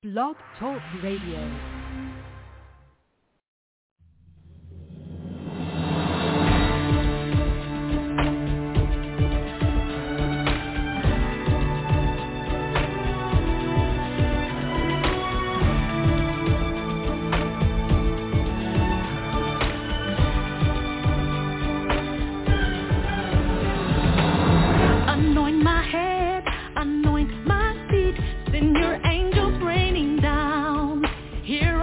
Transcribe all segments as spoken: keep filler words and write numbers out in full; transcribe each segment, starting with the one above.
Blog Talk Radio. Anoint my head, anoint my feet, send your angels raining down here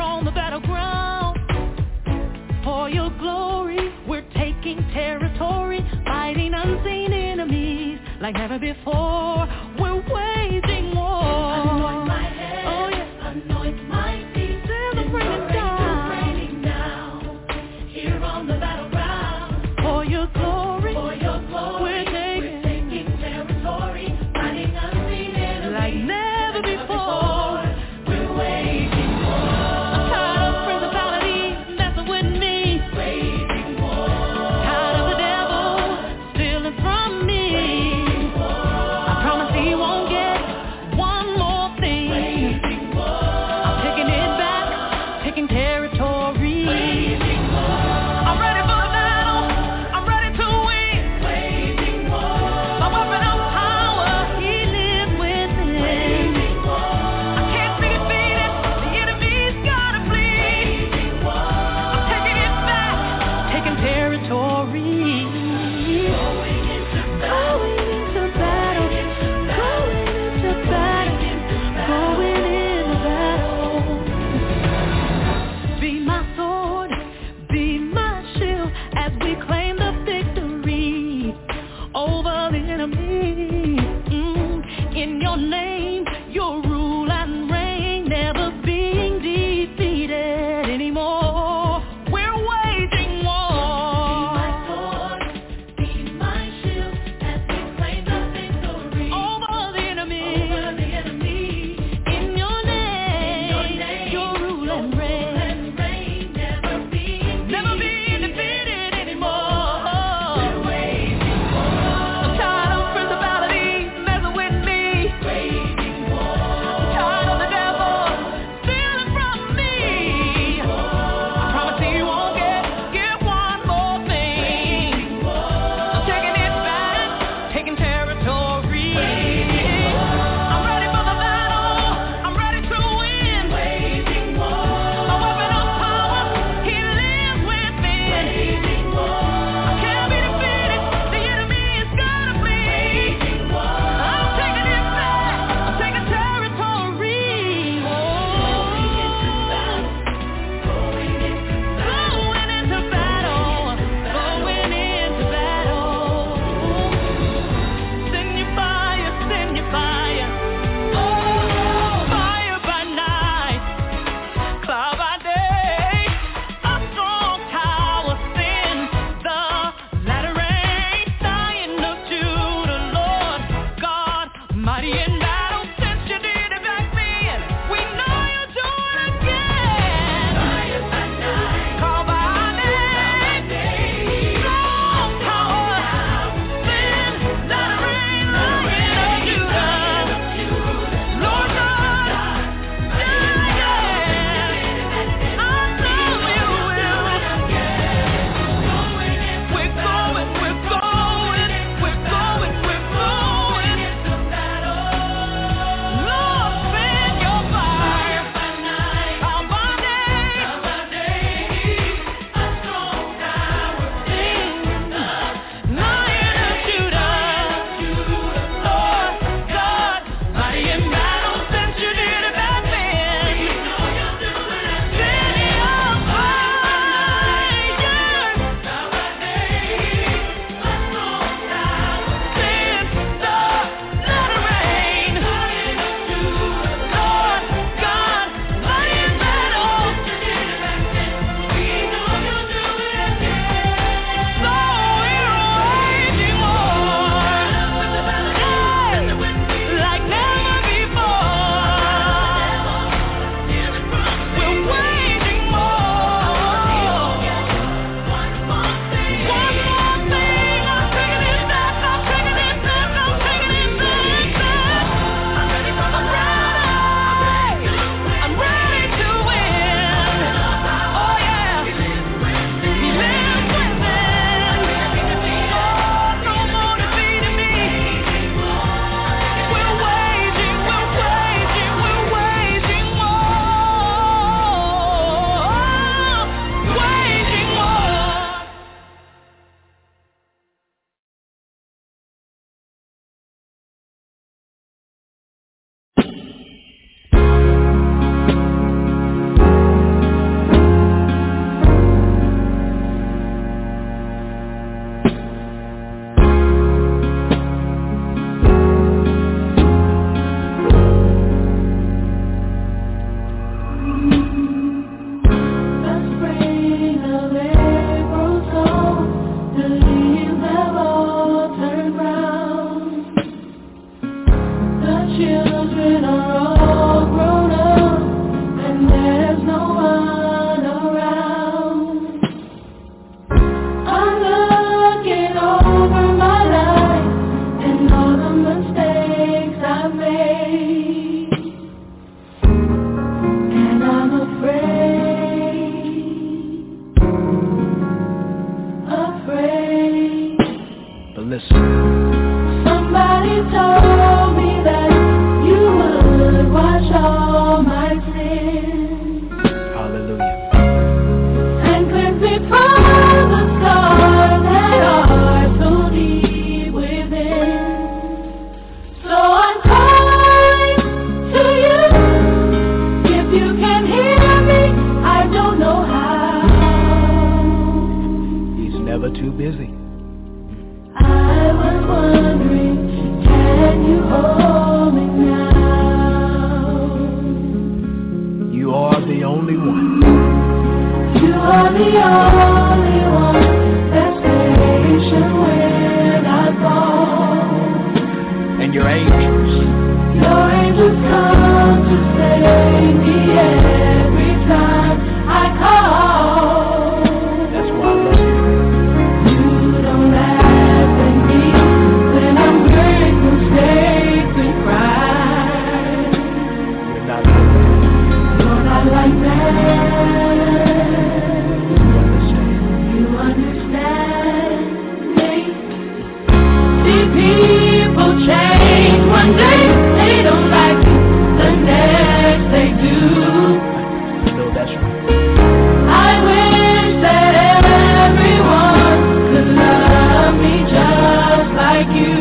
busy. I was wondering, can you hold me now? You are the only one. You are the only one that's patient when I fall. And your angels, your angels come to save me every time I call. That's why I love you. You don't laugh at me when I'm hurt, mistakes and cry. You're not like that. You're not like that. You understand. You understand me. See people change one day, they don't like you, the next they do. I know that's right. I wish that everyone could love me just like you.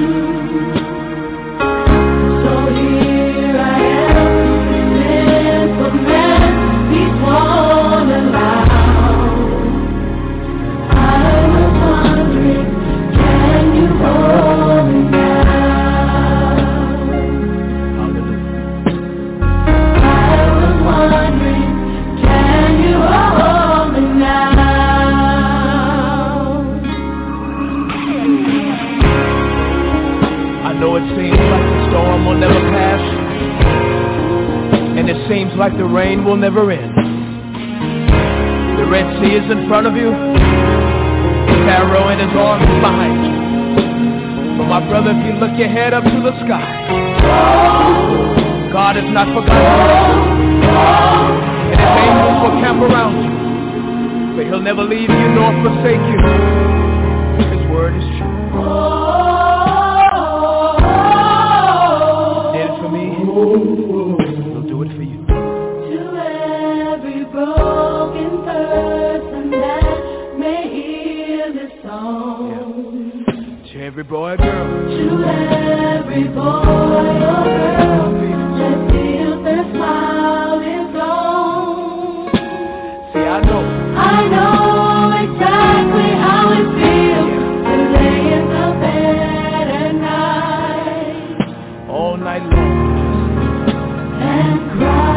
So here I am, simple man, peace won't allow. I was wondering, can you hold me now? Hallelujah. I was wondering, can you hold me now? I know it seems like the storm will never pass, and it seems like the rain will never end. The Red Sea is in front of you, Pharaoh and his arms behind you. But my brother, if you look your head up to the sky, God has not forgotten you, and his angels will camp around you. But he'll never leave you nor forsake you. His word is true. Did it for me, he'll do it for you. To every broken person that may hear this song, To every boy or girl, to every boy or girl that feels their smile is gone, see, I know. I know exactly how it feels to lay in the bed at night All night long, and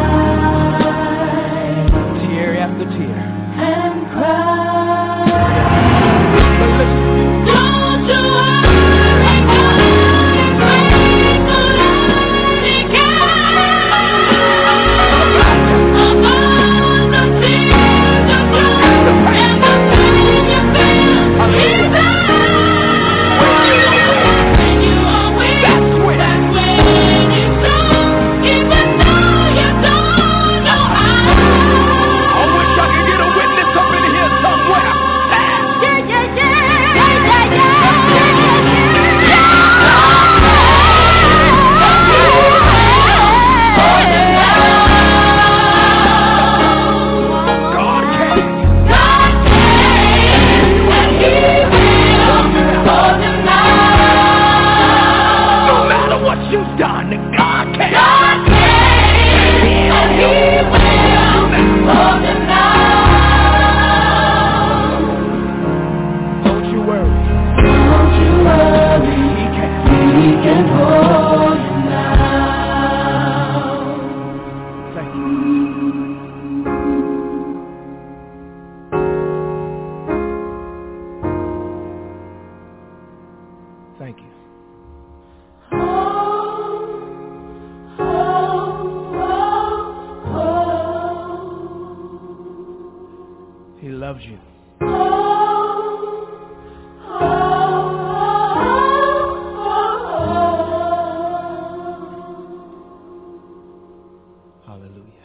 cry tear after tear. and cry. But listen, Don't you worry, God, praise the Lord again. Above the tears of blue and the pain you feel, He's there. When you are weak, that's when you strong, even though you don't know how. I wish I could get a witness up in here somewhere. Yeah, yeah, yeah, yeah, yeah, God can. God can, and He will hold you now. No matter what you've done, God can. God can, and He will hold you now. Don't you worry. Don't you worry, He can. He can hold you now. Thank you. Thank you. He loves you. Hallelujah.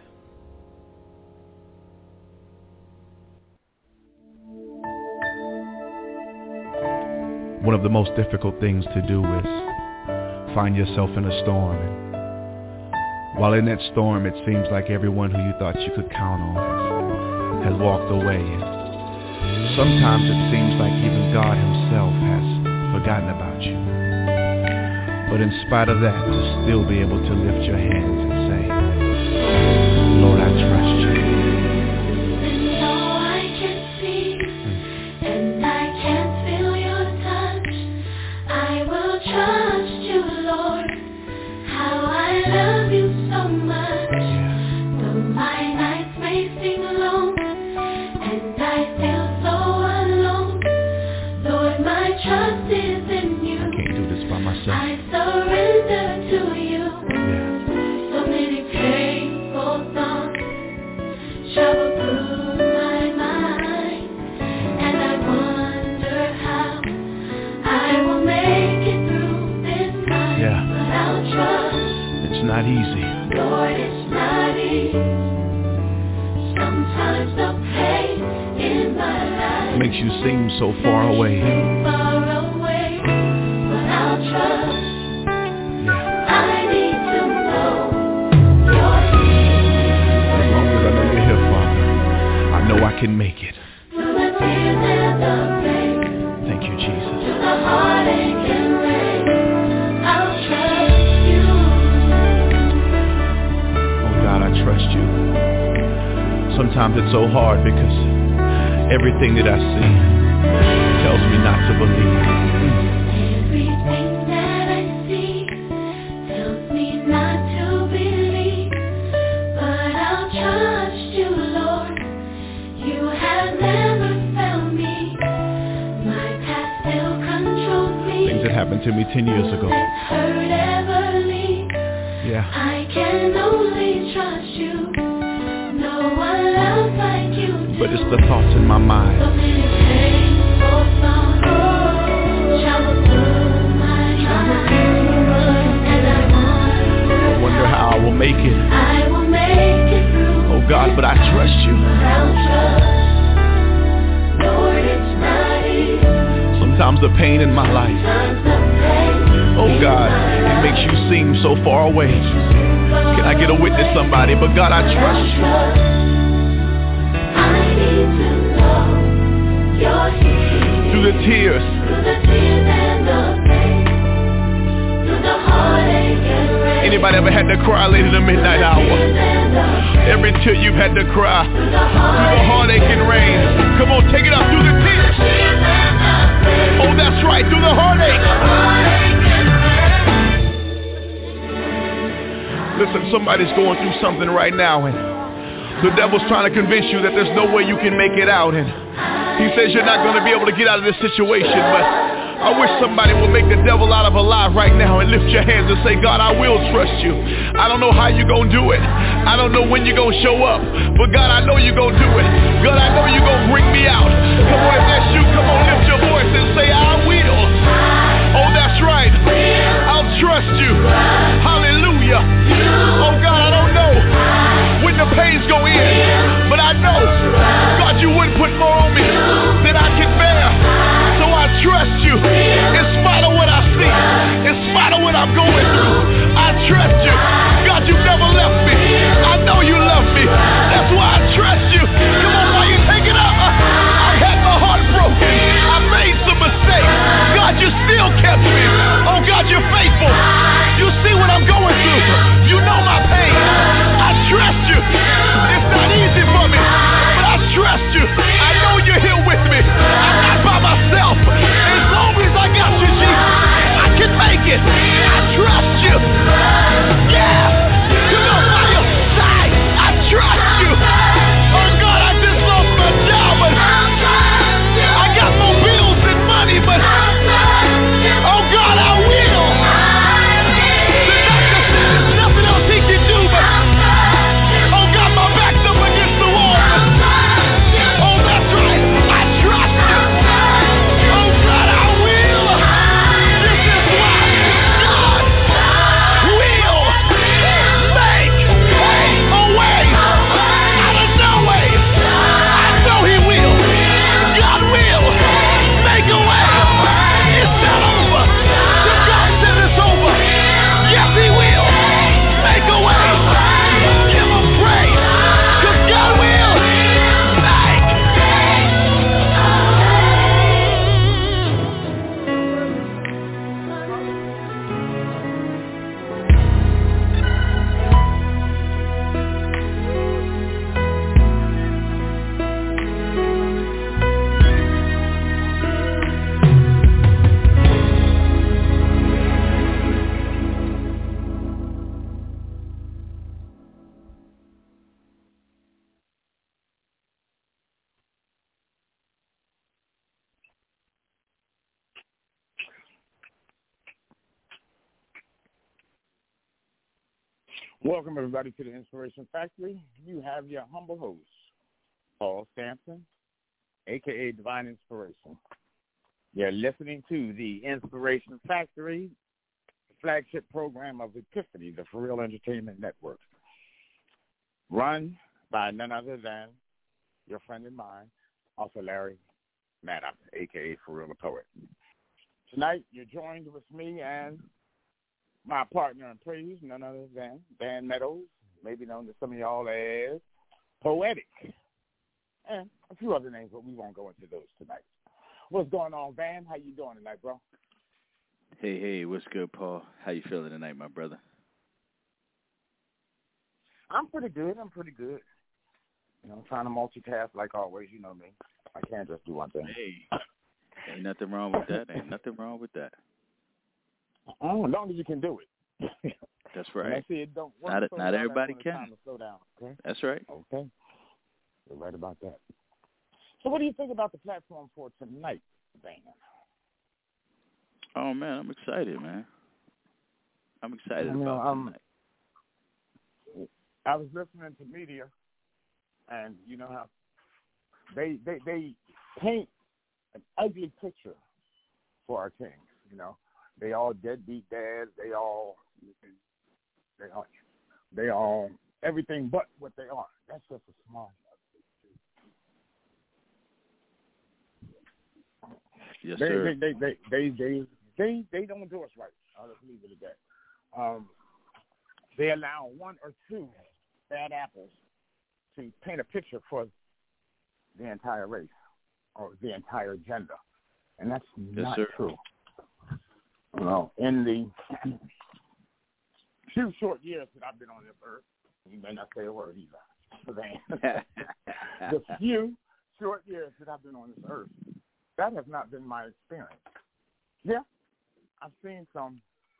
One of the most difficult things to do is find yourself in a storm. And while in that storm, it seems like everyone who you thought you could count on has, has walked away. And sometimes it seems like even God himself has forgotten about you. But in spite of that, to still be able to lift your hands and say, Lord, I trust you. And though I can see, and I can makes you seem so far away. Far away, but I'll trust. Yeah. I need to know you're here. As long as I know you're here, Father, I know I can make it. Through the tears and the pain, Thank you, Jesus. through the heartache and rain, I'll trust you. Oh God, I trust you. Sometimes it's so hard because everything that I see tells me not to believe. Everything that I see tells me not to believe, but I'll trust you, Lord. You have never failed me. My past still controls me. Things that happened to me ten years ago. Let hurt ever leave. Yeah. I can only trust you. No one loves like you do. But it's the thoughts in my mind. So many painful thoughts travel through my mind, and I I wonder how I will make it. I will make it through. Oh God, but I trust you. I'll trust, Lord, it's not easy. Sometimes the pain in my life, Times the pain oh in God, my it life. makes you seem so far away. Can I get a witness, somebody? But God, I trust you. I need to know you're here. Through the tears, Through the tears and the pain, through the heartache and rain. anybody ever had to cry late in the midnight hour? Every tear you've had to cry, through the heartache and rain. Come on, take it up through the tears. Oh, that's right, through the heartache. Listen, somebody's going through something right now, and the devil's trying to convince you that there's no way you can make it out, and he says you're not going to be able to get out of this situation, but I wish somebody would make the devil out of a lie right now and lift your hands and say, God, I will trust you. I don't know how you're going to do it. I don't know when you're going to show up, but God, I know you're going to do it. God, I know you're going to bring me out. Come on, if that's you, come on, lift your voice and say, I will. Oh, that's right. I'll trust you. Hallelujah. Oh, God, I don't know when the pains go in, but I know, God, you wouldn't put more on me than I can bear. So I trust you in spite of what I see, in spite of what I'm going through. I trust you. God, you never left me. I know you love me. That's why I trust you. Come on, while you take it up. I had my heart broken. I made some mistakes. God, you still kept me. Oh, God, you're faithful. You see what I'm going through. You know my pain. I trust you. It's not easy for me, but I trust you. I know you're here with me. I'm not by myself. As long as I got you, Jesus, I can make it. I trust you. Yeah. Come on, by your side. I trust you. Oh, God, I just lost my job, but I got more bills than money, but oh, God, I will. The doctor said there's nothing else he can do, but oh, God, my back's up against the wall, but oh, that's right. I trust you. Oh, God, I will. This is why God will make a way out of no way. I know he will. God will make a way. It's not over. The God said it's over. Yes, he will make a way. Give him praise, 'cause God will make a Welcome, everybody, to the Inspiration Factory. You have your humble host, Paul Sampson, a k a. Divine Inspiration. You're listening to the Inspiration Factory, flagship program of Epiphany, the For Real Entertainment Network, run by none other than your friend and mine, Arthur Larry Matt, a k a For Real the Poet. Tonight, you're joined with me and my partner in praise, none other than Van Meadows, maybe known to some of y'all as Poetic, and a few other names, but we won't go into those tonight. What's going on, Van? How you doing tonight, bro? Hey, hey, what's good, Paul? How you feeling tonight, my brother? I'm pretty good. I'm pretty good. You know, I'm trying to multitask like always. You know me. I can't just do one thing. Hey, ain't nothing wrong with that. Ain't nothing wrong with that. Oh, as long as you can do it. That's right. And I see it don't work not so not well, everybody that's when it's can. time to slow down. Okay. That's right. Okay. You're right about that. So, what do you think about the platform for tonight, Van? Oh man, I'm excited, man. I'm excited I mean, about um, tonight. I was listening to media, and you know how they they they paint an ugly picture for our kings. You know, they all deadbeat dads. They all they all they all everything but what they are. That's just a small. Yes, they, sir. They, they, they, they, they, they, they don't do us right. I'll just leave it at that. Um, they allow one or two bad apples to paint a picture for the entire race or the entire gender, and that's yes, not sir. true. You know, in the few short years that I've been on this earth, you may not say a word either. The few short years that I've been on this earth, that has not been my experience. Yeah, I've seen some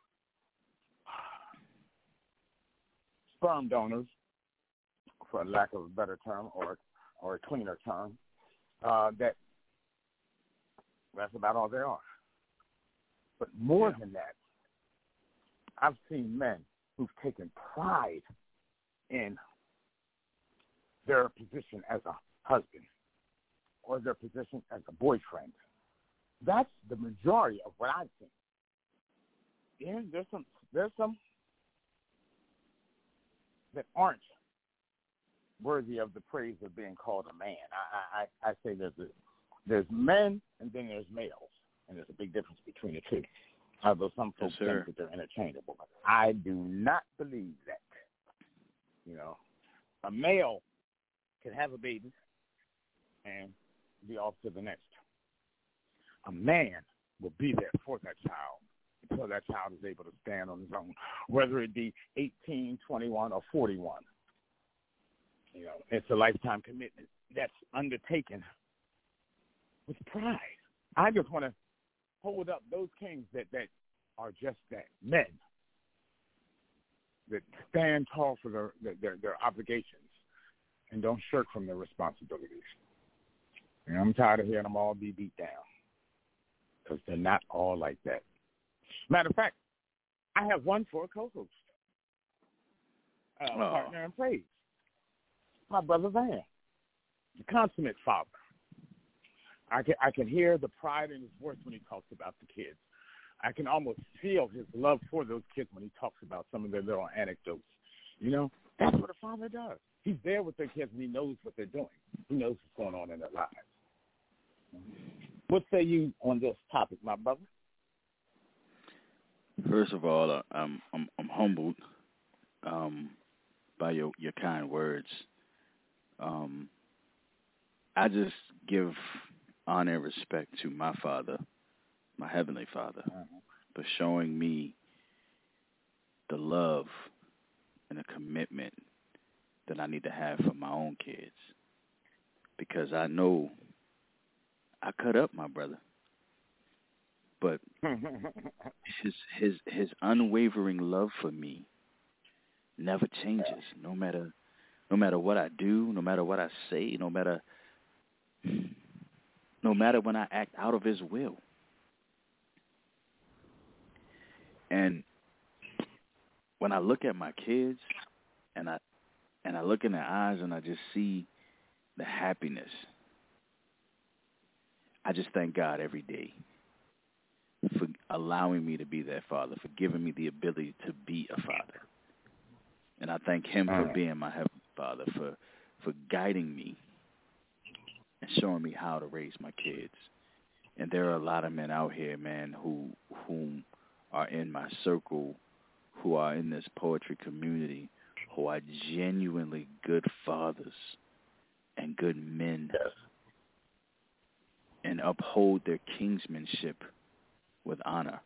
sperm donors, for lack of a better term or or a cleaner term, uh, that that's about all there are. But more yeah. than that, I've seen men who've taken pride in their position as a husband or their position as a boyfriend. That's the majority of what I've seen. Yeah, there's some there's some that aren't worthy of the praise of being called a man. I I, I say there's a, there's men and then there's males, and there's a big difference between the two. Although some folks yes, think that they're interchangeable, but I do not believe that. You know, a male can have a baby and be off to the next. A man will be there for that child until that child is able to stand on his own, whether it be eighteen, twenty-one, or forty-one. You know, it's a lifetime commitment that's undertaken with pride. I just want to hold up those kings that, that are just that, men, that stand tall for their, their, their obligations and don't shirk from their responsibilities. And I'm tired of hearing them all be beat down because they're not all like that. Matter of fact, I have one for a co-host, uh, oh. partner in praise, my brother Van, the consummate father. I can, I can hear the pride in his voice when he talks about the kids. I can almost feel his love for those kids when he talks about some of their little anecdotes. You know, that's what a father does. He's there with their kids and he knows what they're doing. He knows what's going on in their lives. What say you on this topic, my brother? First of all, uh, I'm I'm, I'm humbled um, by your, your kind words. Um, I just give honor and respect to my father, my heavenly Father, Uh-huh. for showing me the love and the commitment that I need to have for my own kids. Because I know I cut up my brother. But his his his unwavering love for me never changes, no matter no matter what I do, no matter what I say, no matter no matter when I act out of his will. And when I look at my kids and I and I look in their eyes and I just see the happiness, I just thank God every day for allowing me to be that father, for giving me the ability to be a father. And I thank him for being my heavenly Father, for, for guiding me and showing me how to raise my kids. And there are a lot of men out here, man, who whom are in my circle, who are in this poetry community, who are genuinely good fathers and good men, Yes. and uphold their kingsmanship with honor.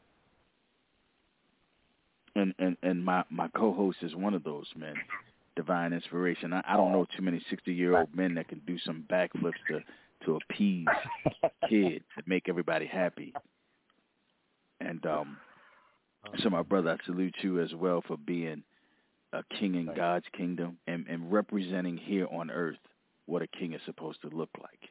And and, and my, my co-host is one of those men, Divine Inspiration. I, I don't know too many sixty-year-old men that can do some backflips to, to appease kids and make everybody happy. And um, so, my brother, I salute you as well for being a king in God's kingdom and, and representing here on earth what a king is supposed to look like.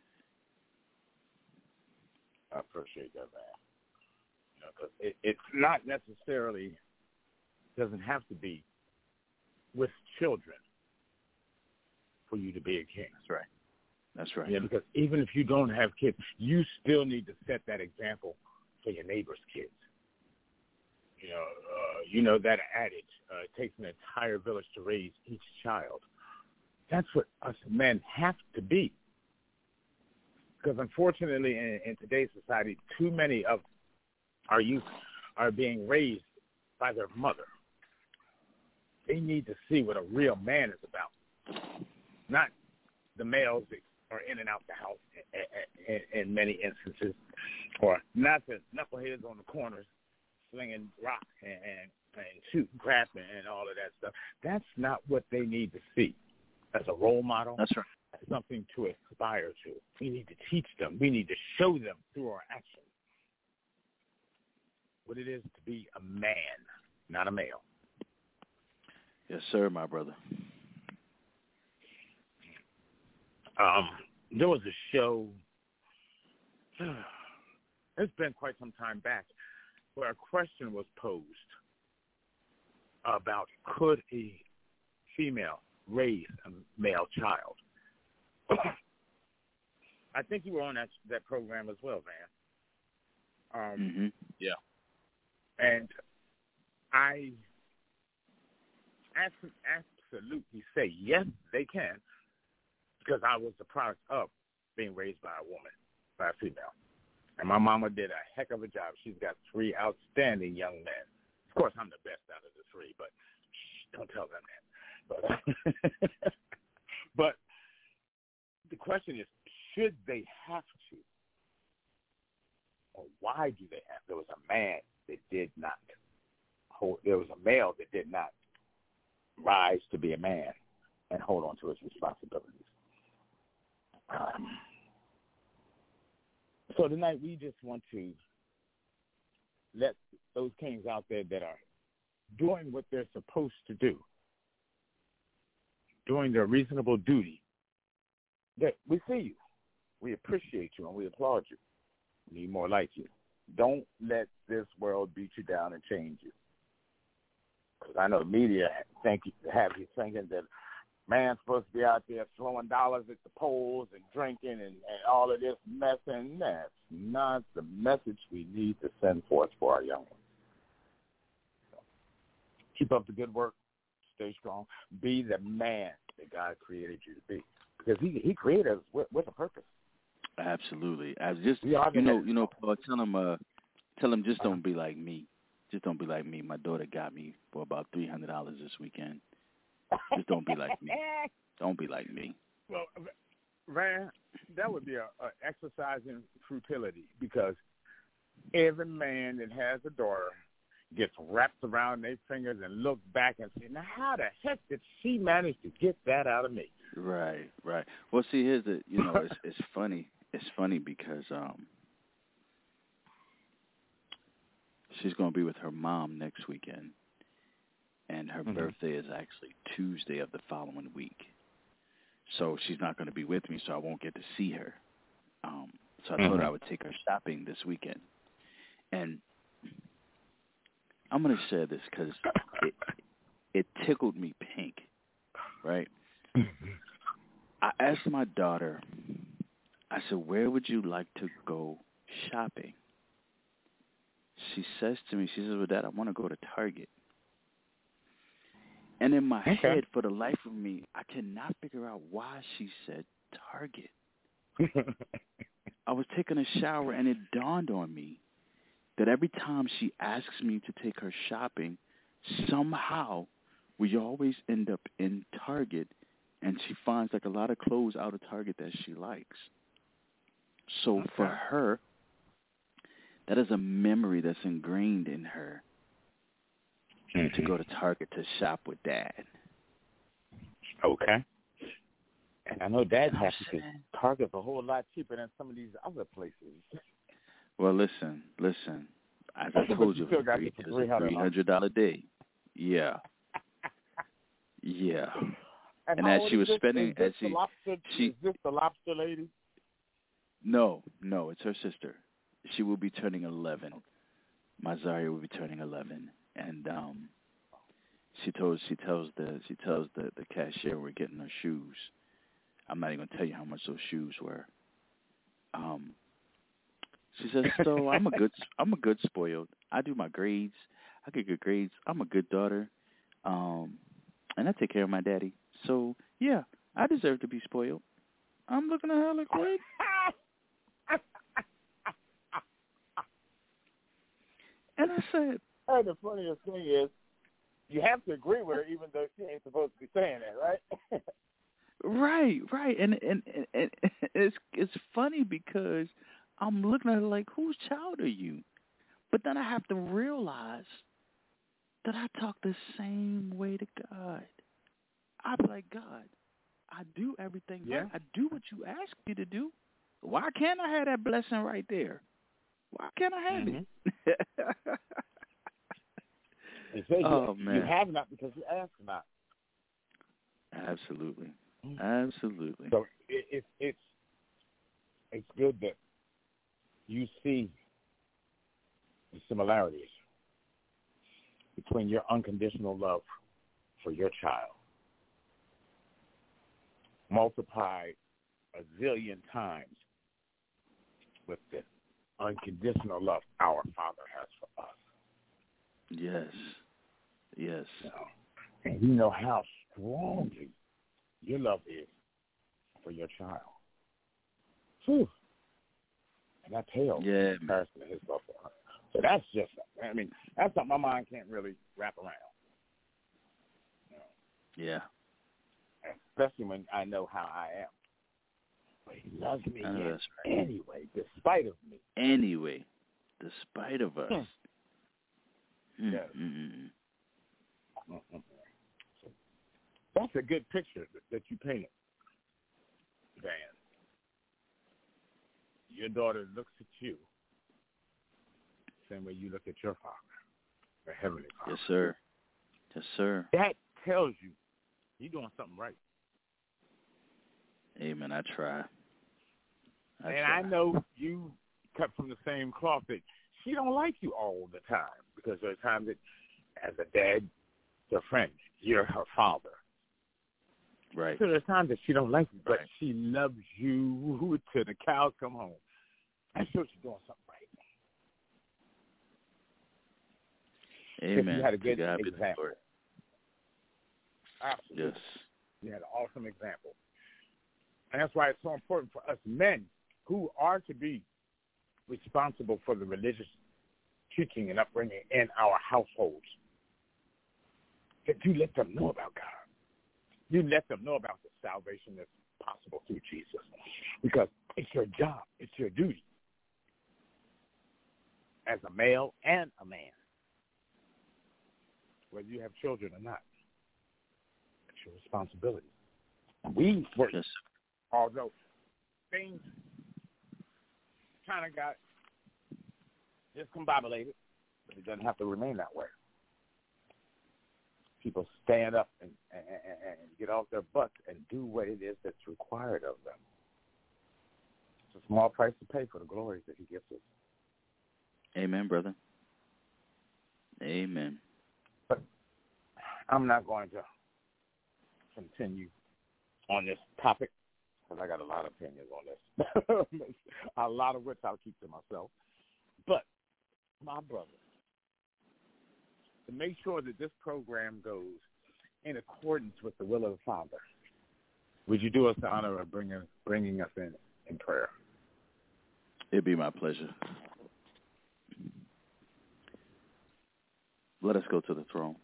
I appreciate that, man. You know, 'cause it, it's not necessarily, doesn't have to be with children for you to be a king. That's right. That's right. Yeah, because even if you don't have kids, you still need to set that example for your neighbor's kids. You know, uh, you know that adage, uh, it takes an entire village to raise each child. That's what us men have to be. Because unfortunately, in, in today's society, too many of our youth are being raised by their mother. They need to see what a real man is about, not the males that are in and out the house in, in, in many instances, or not the knuckleheads on the corners slinging rock and, and, and shooting crap and, and all of that stuff. That's not what they need to see as a role model. That's right. As something to aspire to. We need to teach them. We need to show them through our actions what it is to be a man, not a male. Yes, sir, my brother. Um, there was a show, it's been quite some time back, where a question was posed about could a female raise a male child? I think you were on that that program as well, Van. Um, Mm-hmm. Yeah. And I absolutely say yes, they can, because I was the product of being raised by a woman, by a female. And my mama did a heck of a job. She's got three outstanding young men. Of course, I'm the best out of the three, but shh, don't tell them that. But, but the question is, should they have to? Or why do they have? There was a man that did not hold, there was a male that did not rise to be a man and hold on to his responsibilities. Um, so tonight we just want to let those kings out there that are doing what they're supposed to do, doing their reasonable duty, that we see you, we appreciate you, and we applaud you. We need more like you. Don't let this world beat you down and change you. Because I know the media think have you thinking that man's supposed to be out there throwing dollars at the polls and drinking and, and all of this mess, and that's not the message we need to send forth for our young ones. So, keep up the good work. Stay strong. Be the man that God created you to be, because He He created us with, with a purpose. Absolutely. I just We are the you know next- you know Paul, tell him uh tell him just don't be like me. Just don't be like me. My daughter got me for about three hundred dollars this weekend. Just don't be like me. Don't be like me. Well, Van, that would be a, a exercise in futility, because every man that has a daughter gets wrapped around their fingers and look back and say, now how the heck did she manage to get that out of me? Right, right. Well, see, here's the, you know, it's it's funny. It's funny because um, she's going to be with her mom next weekend, and her Mm-hmm. birthday is actually Tuesday of the following week. So she's not going to be with me, so I won't get to see her. Um, so I Mm-hmm. told her I would take her shopping this weekend. And I'm going to share this because it, it tickled me pink, right? I asked my daughter, I said, where would you like to go shopping? She says to me, she says, well, Dad, I want to go to Target. And in my Okay. head, for the life of me, I cannot figure out why she said Target. I was taking a shower, and it dawned on me that every time she asks me to take her shopping, somehow we always end up in Target, and she finds like a lot of clothes out of Target that she likes. So okay. for her, that is a memory that's ingrained in her mm-hmm. to go to Target to shop with Dad. Okay. And I know Dad has to Target's a whole lot cheaper than some of these other places. Well, listen, listen. As I told you, it's a three hundred dollars a day. Yeah. Yeah. And, and as she was this, spending, as she, lobster, she, is this the lobster lady? No, no, it's her sister. She will be turning eleven. My Zaria will be turning eleven, and um, she told she tells the she tells the, the cashier we're getting her shoes. I'm not even gonna tell you how much those shoes were. Um, she says, "So I'm a good I'm a good spoiled. I do my grades. I get good grades. I'm a good daughter, um, and I take care of my daddy. So yeah, I deserve to be spoiled." I'm looking at her like, what? And I said, "And the funniest thing is, you have to agree with her, even though she ain't supposed to be saying that, right?" Right, right, and and, and and it's it's funny because I'm looking at her like, whose child are you? But then I have to realize that I talk the same way to God. I'm like, God, I do everything yeah. right. I do what you ask me to do. Why can't I have that blessing right there? Why can't I have mm-hmm. it? They say oh, you, man. you have not because you ask not. Absolutely. Absolutely. So it, it, it's it's good that you see the similarities between your unconditional love for your child multiplied a zillion times with the unconditional love our Father has for us. Yes. Yes. You know, and you know how strongly your love is for your child. Whew. And that pales yeah, in comparison to his love for her. So that's just, I mean, that's something my mind can't really wrap around. You know? Yeah. Especially when I know how I am. But he loves me I know that's right. anyway, despite of me. Anyway, despite of us. Hmm. Yes. Mm-hmm. Mm-hmm. So that's a good picture that, that you painted, Dan. Your daughter looks at you the same way you look at your Father, the Heavenly Father. Yes, sir. Yes, sir. That tells you you're doing something right. Amen. I try. I and try. I know you cut from the same cloth that she don't like you all the time because there are times that, as a dad, your friend, you're her father. Right. So there's times that she don't like you, but right. she loves you till the cows come home. I'm sure she's doing something right. Amen. You had a good to God example. Absolutely. Yes. You had an awesome example. And that's why it's so important for us men who are to be responsible for the religious teaching and upbringing in our households, that you let them know about God. You let them know about the salvation that's possible through Jesus, because it's your job, it's your duty as a male and a man, whether you have children or not. It's your responsibility. We work, yes. although things kind of got discombobulated, but it doesn't have to remain that way. People stand up and, and, and get off their butts and do what it is that's required of them. It's a small price to pay for the glories that he gives us. Amen, brother. Amen. But I'm not going to continue on this topic because I got a lot of opinions on this, a lot of which I'll keep to myself. But, my brother, to make sure that this program goes in accordance with the will of the Father, would you do us the honor of bringing bringing us in in prayer? It'd be my pleasure. Let us go to the throne.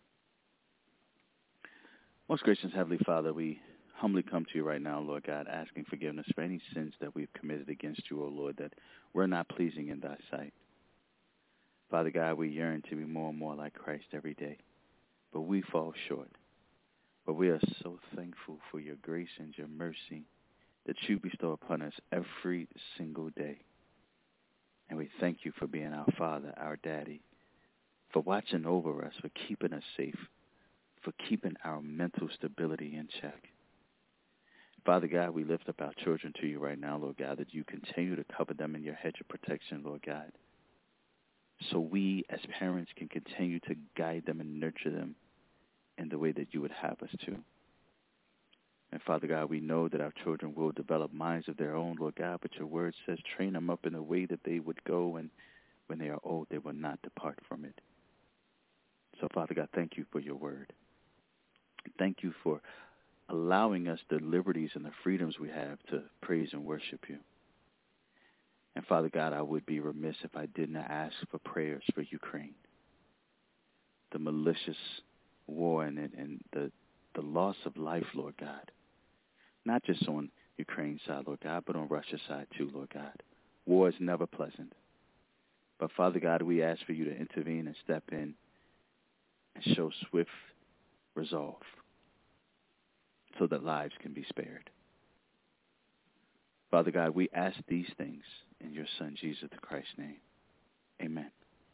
Most gracious Heavenly Father, we humbly come to you right now, Lord God, asking forgiveness for any sins that we've committed against you, O Lord, that we're not pleasing in thy sight. Father God, we yearn to be more and more like Christ every day, but we fall short. But we are so thankful for your grace and your mercy that you bestow upon us every single day. And we thank you for being our Father, our Daddy, for watching over us, for keeping us safe, for keeping our mental stability in check. Father God, we lift up our children to you right now, Lord God, that you continue to cover them in your hedge of protection, Lord God, so we as parents can continue to guide them and nurture them in the way that you would have us to. And Father God, we know that our children will develop minds of their own, Lord God, but your word says train them up in the way that they would go, and when they are old, they will not depart from it. So, Father God, thank you for your word. Thank you for allowing us the liberties and the freedoms we have to praise and worship you. And, Father God, I would be remiss if I did not ask for prayers for Ukraine. The malicious war and, and the, the loss of life, Lord God. Not just on Ukraine's side, Lord God, but on Russia's side too, Lord God. War is never pleasant. But, Father God, we ask for you to intervene and step in and show swift resolve so that lives can be spared. Father God, we ask these things in your Son, Jesus the Christ's name. Amen.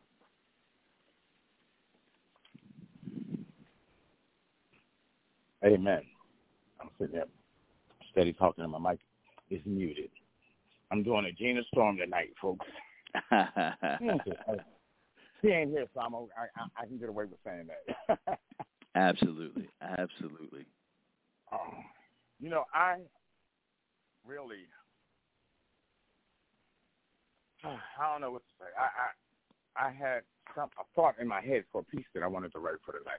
Amen. I'm sitting there steady talking and my mic is muted. I'm doing a Gina Storm tonight, folks. She ain't here, so I'm, I, I, I can get away with saying that. Absolutely. Absolutely. Um, you know, I really, I don't know what to say. I, I, I had some, a thought in my head for a piece that I wanted to write for tonight.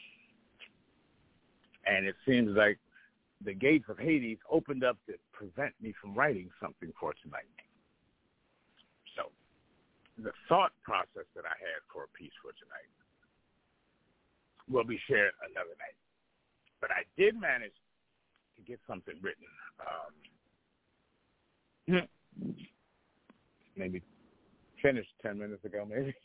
And it seems like the gates of Hades opened up to prevent me from writing something for tonight. So the thought process that I had for a piece for tonight will be shared another night. But I did manage to get something written. Um, maybe finished ten minutes ago, maybe.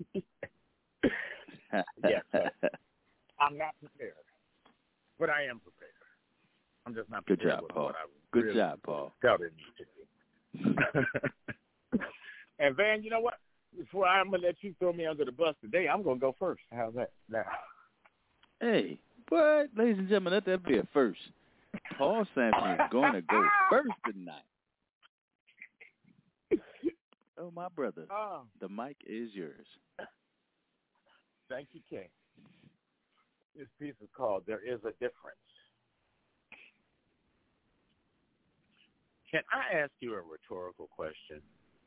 Yes. So I'm not prepared, but I am prepared. I'm just not prepared. Good job, with Paul. What I Good really job, Paul. Felt it needed to do. And Van, you know what? Before I'm gonna let you throw me under the bus today, I'm gonna go first. How's that? Now. Hey, what, ladies and gentlemen, let that be a first. Paul Sampson is going to go first tonight. Oh, my brother, Oh. The mic is yours. Thank you, King. This piece is called "There Is a Difference." Can I ask you a rhetorical question?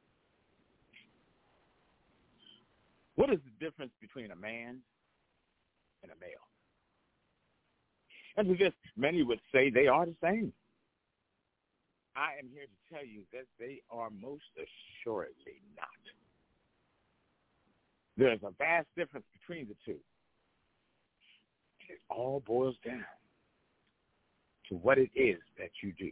What is the difference between a man and a male? And to this, many would say they are the same. I am here to tell you that they are most assuredly not. There's a vast difference between the two. It all boils down to what it is that you do.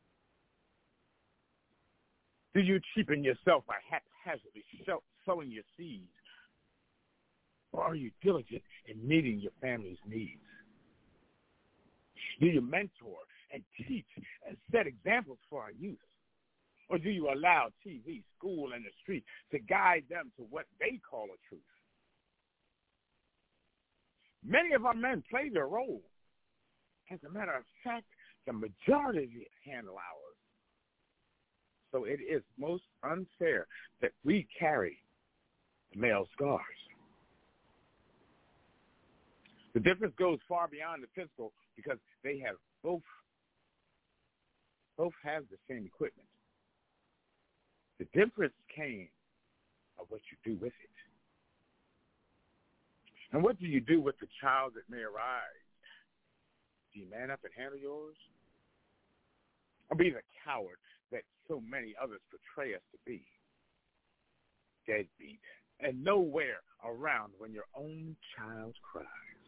Do you cheapen yourself by haphazardly sowing your seeds? Or are you diligent in meeting your family's needs? Do you mentor and teach and set examples for our youth? Or do you allow T V, school, and the street to guide them to what they call a truth? Many of our men play their role. As a matter of fact, the majority of it handle ours. So it is most unfair that we carry the male scars. The difference goes far beyond the physical because they have both both have the same equipment. The difference came of what you do with it. And what do you do with the child that may arise? Do you man up and handle yours? Or be the coward that so many others portray us to be. Deadbeat. And nowhere around when your own child cries.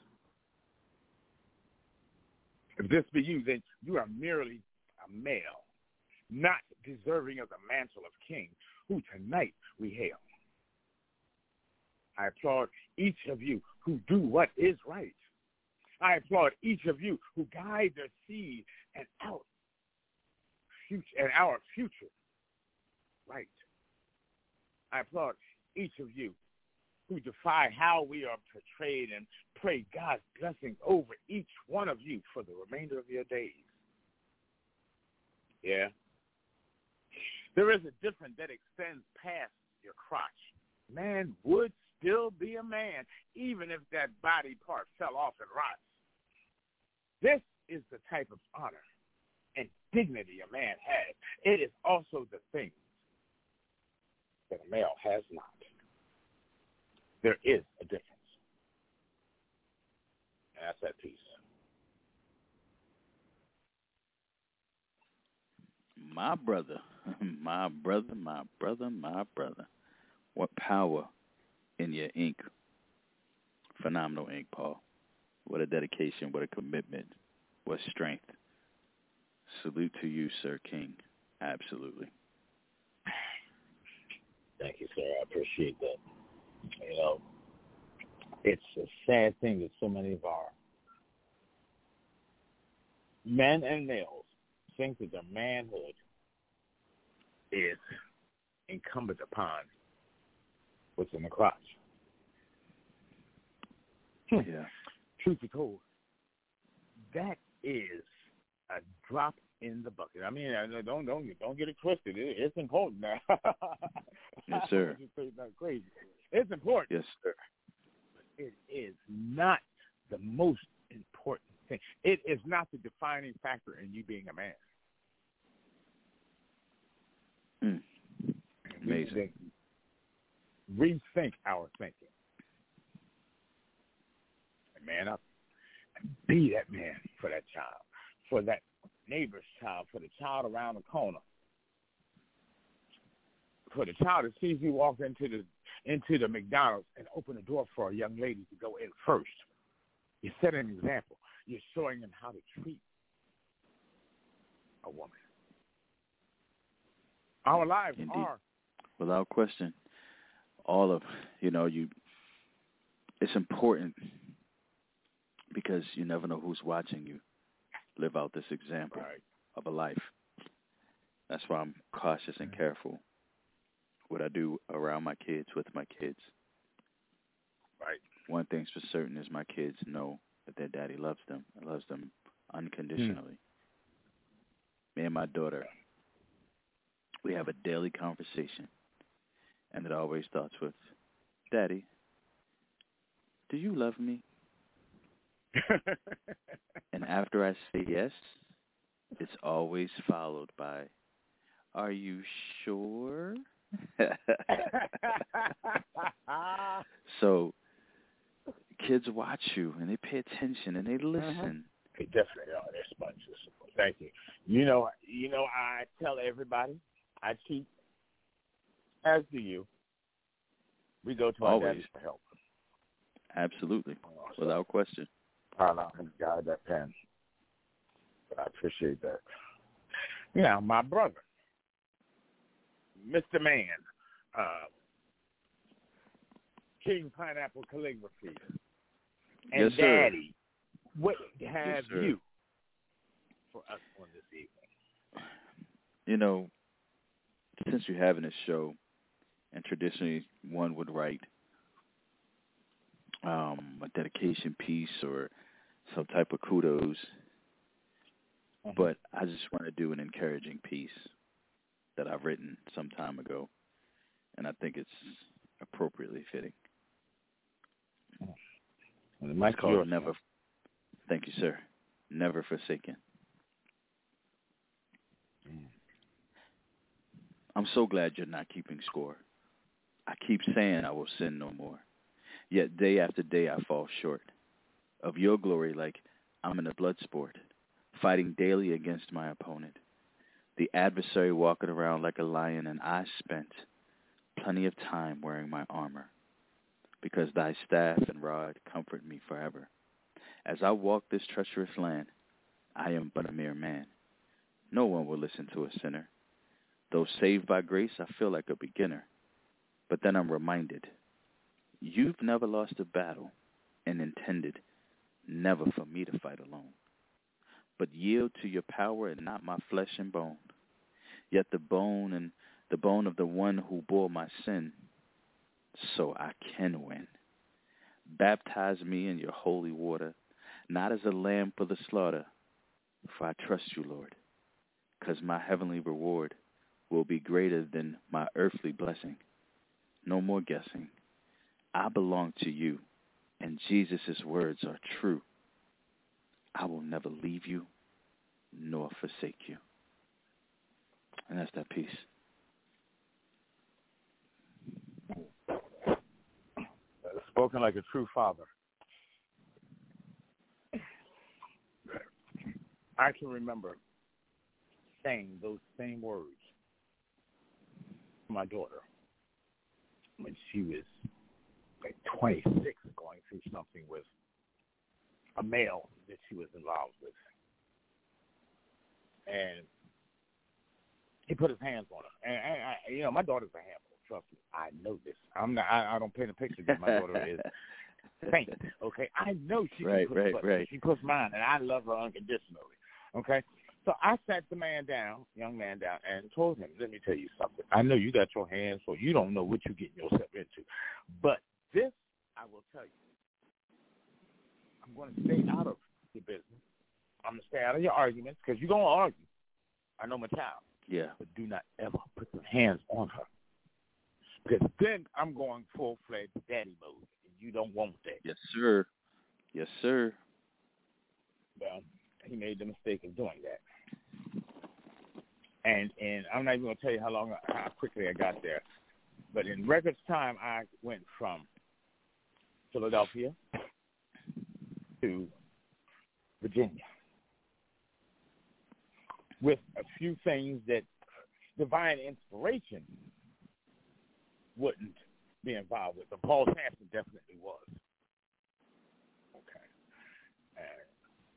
If this be you, then you are merely a male, not deserving of the mantle of king, who tonight we hail. I applaud each of you who do what is right. I applaud each of you who guide their seed and our future and our future right. I applaud each of you who defy how we are portrayed and pray God's blessing over each one of you for the remainder of your days. Yeah. There is a difference that extends past your crotch. Man would still be a man, even if that body part fell off and rots. This is the type of honor and dignity a man has. It is also the thing that a male has not. There is a difference. And that's that piece. My brother, my brother, my brother, my brother. What power in your ink. Phenomenal ink, Paul. What a dedication, what a commitment, what strength. Salute to you, Sir King. Absolutely. Thank you, sir. I appreciate that. You know, it's a sad thing that so many of our men and males think that their manhood is incumbent upon what's in the crotch. Yeah. Truth be told, that is a drop in the bucket. I mean, don't don't don't get it twisted. It, it's important now. Yes, sir. It's not crazy. It's important. Yes, sir. It is not the most important thing. It is not the defining factor in you being a man. Mm. Amazing. Rethink our thinking. And man up. And be that man for that child, for that neighbor's child, for the child around the corner, for the child that sees you walk into the into the McDonald's and open the door for a young lady to go in first. You set an example. You're showing them how to treat a woman. Our lives Indeed. are, without question, all of, you know, you. It's important because you never know who's watching you live out this example right. of a life. That's why I'm cautious and careful what I do around my kids, with my kids. Right. One thing's for certain is my kids know that their daddy loves them. And loves them unconditionally. Hmm. Me and my daughter, we have a daily conversation, and it always starts with, Daddy, do you love me? And after I say yes, it's always followed by, are you sure? So kids watch you, and they pay attention, and they listen. Mm-hmm. They definitely are. They're sponges. Thank you. You know, you know, I tell everybody, I cheat, as do you. We go to our Always. daddies for help. Absolutely. Oh, so, without question. I allow him to guide that pen. But I appreciate that. Now, my brother, Mister Man, uh, King Pineapple Calligraphy, and Yes, sir. Daddy, what have Yes, sir. you for us on this evening? You know, since you're having a show, and traditionally one would write um, a dedication piece or some type of kudos, Mm-hmm. but I just want to do an encouraging piece that I've written some time ago, and I think it's appropriately fitting. Well, the mic's It's called yours, Never. man. Thank you, sir. Never Forsaken. Mm. I'm so glad you're not keeping score. I keep saying I will sin no more. Yet day after day I fall short of your glory, like I'm in a blood sport, fighting daily against my opponent. the adversary walking around like a lion, and I spent plenty of time wearing my armor, because thy staff and rod comfort me forever. As I walk this treacherous land, I am but a mere man. No one will listen to a sinner. Though saved by grace, I feel like a beginner. But then I'm reminded, you've never lost a battle and intended never for me to fight alone, but yield to your power and not my flesh and bone. Yet the bone and the bone of the one who bore my sin, so I can win. Baptize me in your holy water, not as a lamb for the slaughter, for I trust you, Lord, because my heavenly reward will be greater than my earthly blessing. No more guessing. I belong to you, and Jesus' words are true. I will never leave you nor forsake you. And that's that piece. Spoken like a true father. I can remember saying those same words to my daughter when she was like twenty-six, going through something with a male that she was involved with. And he put his hands on her. And, and I, you know, my daughter's a handful. Trust me, I know this. I'm not. I, I don't paint a picture that my daughter is saint. Okay, I know she right, can put right, butt, right. She puts mine, and I love her unconditionally. Okay, so I sat the man down, young man down, and told him, "Let me tell you something. I know you got your hands full. You don't know what you're getting yourself into, but this I will tell you. I'm going to stay out of your business. I'm going to stay out of your arguments because you're going to argue. I know my child. Yeah. But do not ever put your hands on her. Because then I'm going full-fledged daddy mode, and you don't want that." Yes, sir. Yes, sir. Well, he made the mistake of doing that. And and I'm not even going to tell you how long, how quickly I got there. But in records time, I went from Philadelphia to Virginia with a few things that divine inspiration wouldn't be involved with. But Paul Sampson definitely was. Okay. And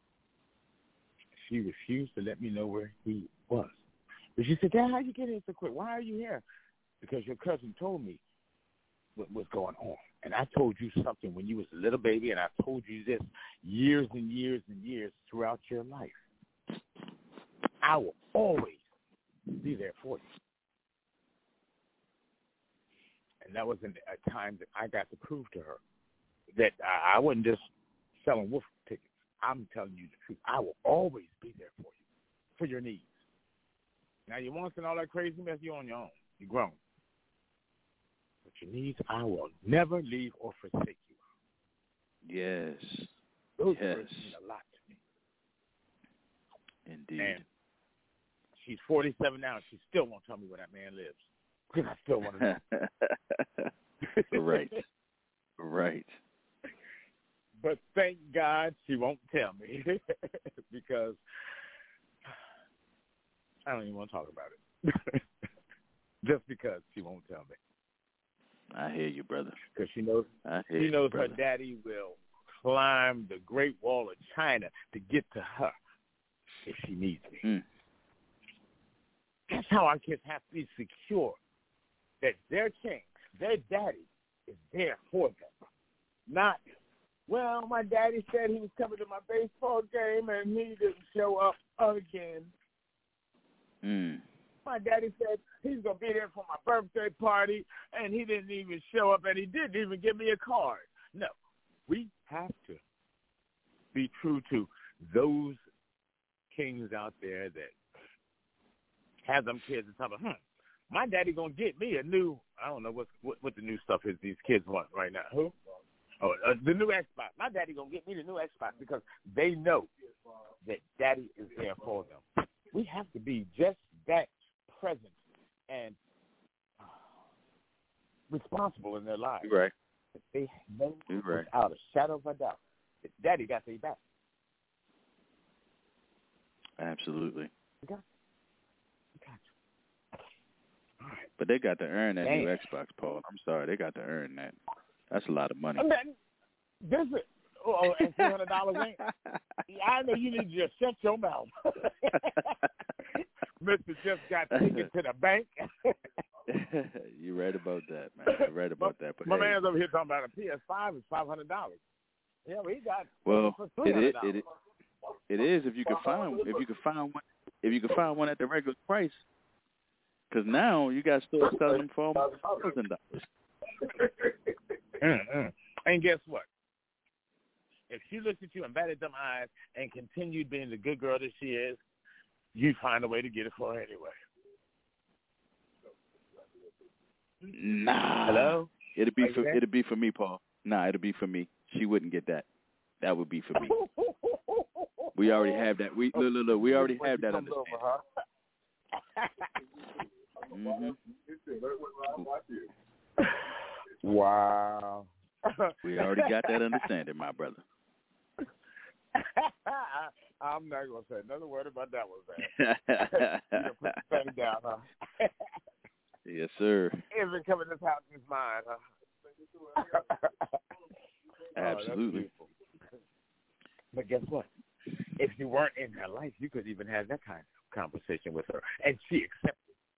she refused to let me know where he was. But she said, "Dad, how you get here so quick? Why are you here?" "Because your cousin told me what was going on. And I told you something when you was a little baby, and I told you this years and years and years throughout your life. I will always be there for you." And that was a time that I got to prove to her that I, I wasn't just selling wolf tickets. I'm telling you the truth. I will always be there for you, for your needs. Now, your wants and all that crazy mess, you're on your own. You're grown. But your needs, I will never leave or forsake you. Yes. Those yes. words mean a lot to me. Indeed. And she's forty-seven now, and she still won't tell me where that man lives. Because I still want to know. Right. Right. But thank God she won't tell me because I don't even want to talk about it. Just because she won't tell me. I hear you, brother. Because she knows, I hear she knows you, her brother. daddy will climb the Great Wall of China to get to her if she needs me. Mm. That's how our kids have to be secure that their king, their daddy, is there for them. Not, well, my daddy said he was coming to my baseball game and he didn't show up again. Mm. My daddy said he's going to be there for my birthday party and he didn't even show up and he didn't even give me a card. No, we have to be true to those kings out there that have them kids and tell them, hmm, my daddy going to get me a new, I don't know what, what what the new stuff is these kids want right now. Who? Oh, uh, the new Xbox. My daddy going to get me the new Xbox because they know that daddy is there for them. We have to be just that present and uh, responsible in their lives. You're right. That they know You're right. without a shadow of a doubt that daddy got their back. Absolutely. He got But they got to earn that Damn. new Xbox, Paul. I'm sorry, they got to earn that. That's a lot of money. I mean, this is oh, and three hundred dollars ain't. I know you need to just shut your mouth. Mister just got taken to the bank. You're right about that, man. You're right about that. But my hey, man's over here talking about a P S five is five hundred dollars. Yeah, well, he got well, it for it three hundred is. dollars. It, it is if you can find if you can find one if you can find one at the regular price. Because now you got stores selling them for almost a thousand dollars. Mm-mm. And guess what? If she looked at you and batted them eyes and continued being the good girl that she is, you find a way to get it for her anyway. Nah. Hello? It'd be Are you for there? it'd be for me, Paul. Nah, it'd be for me. She wouldn't get that. That would be for me. We already have that. We look, look, look. We already have that understanding. Mm-hmm. Wow. We already got that understanding, my brother. I'm not going to say another word about that one, man. You gonna put the thing down, huh? Yes, sir. It's been coming this house in his mind, huh? Absolutely. Oh, but guess what? If you weren't in her life, you could even have that kind of conversation with her. And she accepted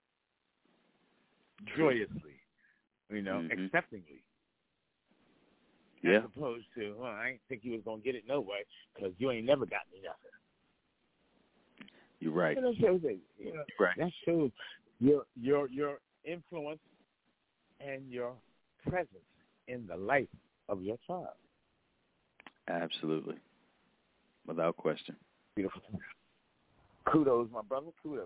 joyously, you know, mm-hmm. acceptingly. Yeah. As opposed to, well, I didn't think you was going to get it no way because you ain't never got me nothing. You're right. You know, that shows that, you know, right. that shows your, your, your influence and your presence in the life of your child. Absolutely. Without question. Beautiful. Kudos, my brother. Kudos.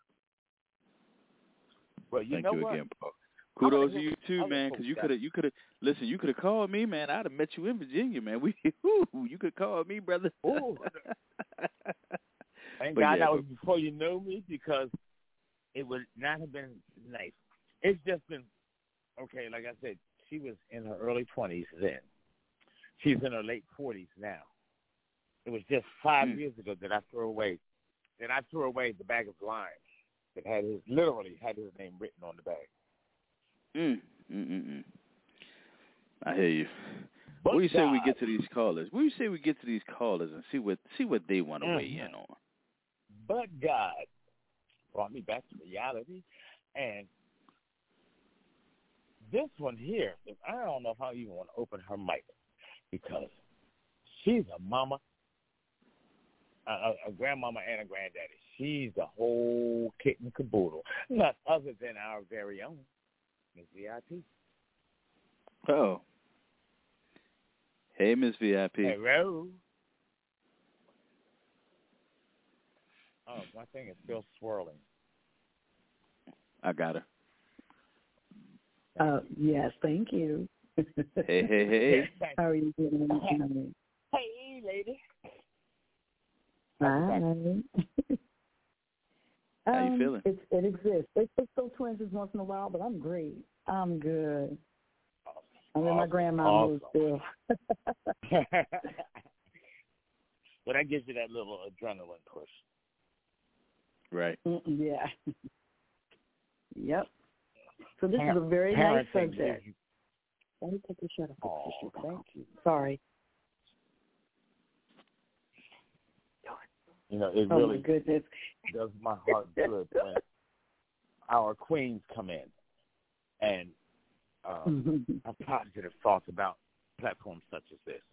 Well, you Thank know you what? again, Paul. Kudos to you too, man. Because you could have, you could have. Listen, you could have called me, man. I'd have met you in Virginia, man. We, whoo, you could call me, brother. Ooh. Thank But God yeah, that was but- before you knew me because it would not have been nice. It's just been okay. Like I said, she was in her early twenties then. She's in her late forties now. It was just five Hmm. years ago that I threw away that I threw away the bag of limes that had his literally had his name written on the bag. Mm, mm, mm, mm. I hear you. But What do you say we God- get to these callers? What do you say we get to these callers and see what see what they want to Mhm. weigh in on? But God brought me back to reality, and this one here, I don't know if I even want to open her mic because she's a mama, a, a grandmama, and a granddaddy. She's the whole kit and caboodle, none other than our very own Miss V I P. Oh. Hey, Miss V I P. Hello. Oh, my thing is still swirling. I got her. Uh, yes, thank you. Hey, hey, hey. How are you doing? Honey? Hey, lady. Hi. How you Um, feeling? It, it exists. It, it still twinges once in a while, but I'm great. I'm good. I'm in my Awesome. grandma Awesome. mood still. Well, that gives you that little adrenaline push. Right. Mm, yeah. Yep. So this Par- is a very nice parenting subject. gives you- Let me take the shut Oh, off. thank you. Sorry. You know, it Oh, really my goodness. does my heart good when our queens come in and um, have positive thoughts about platforms such as this.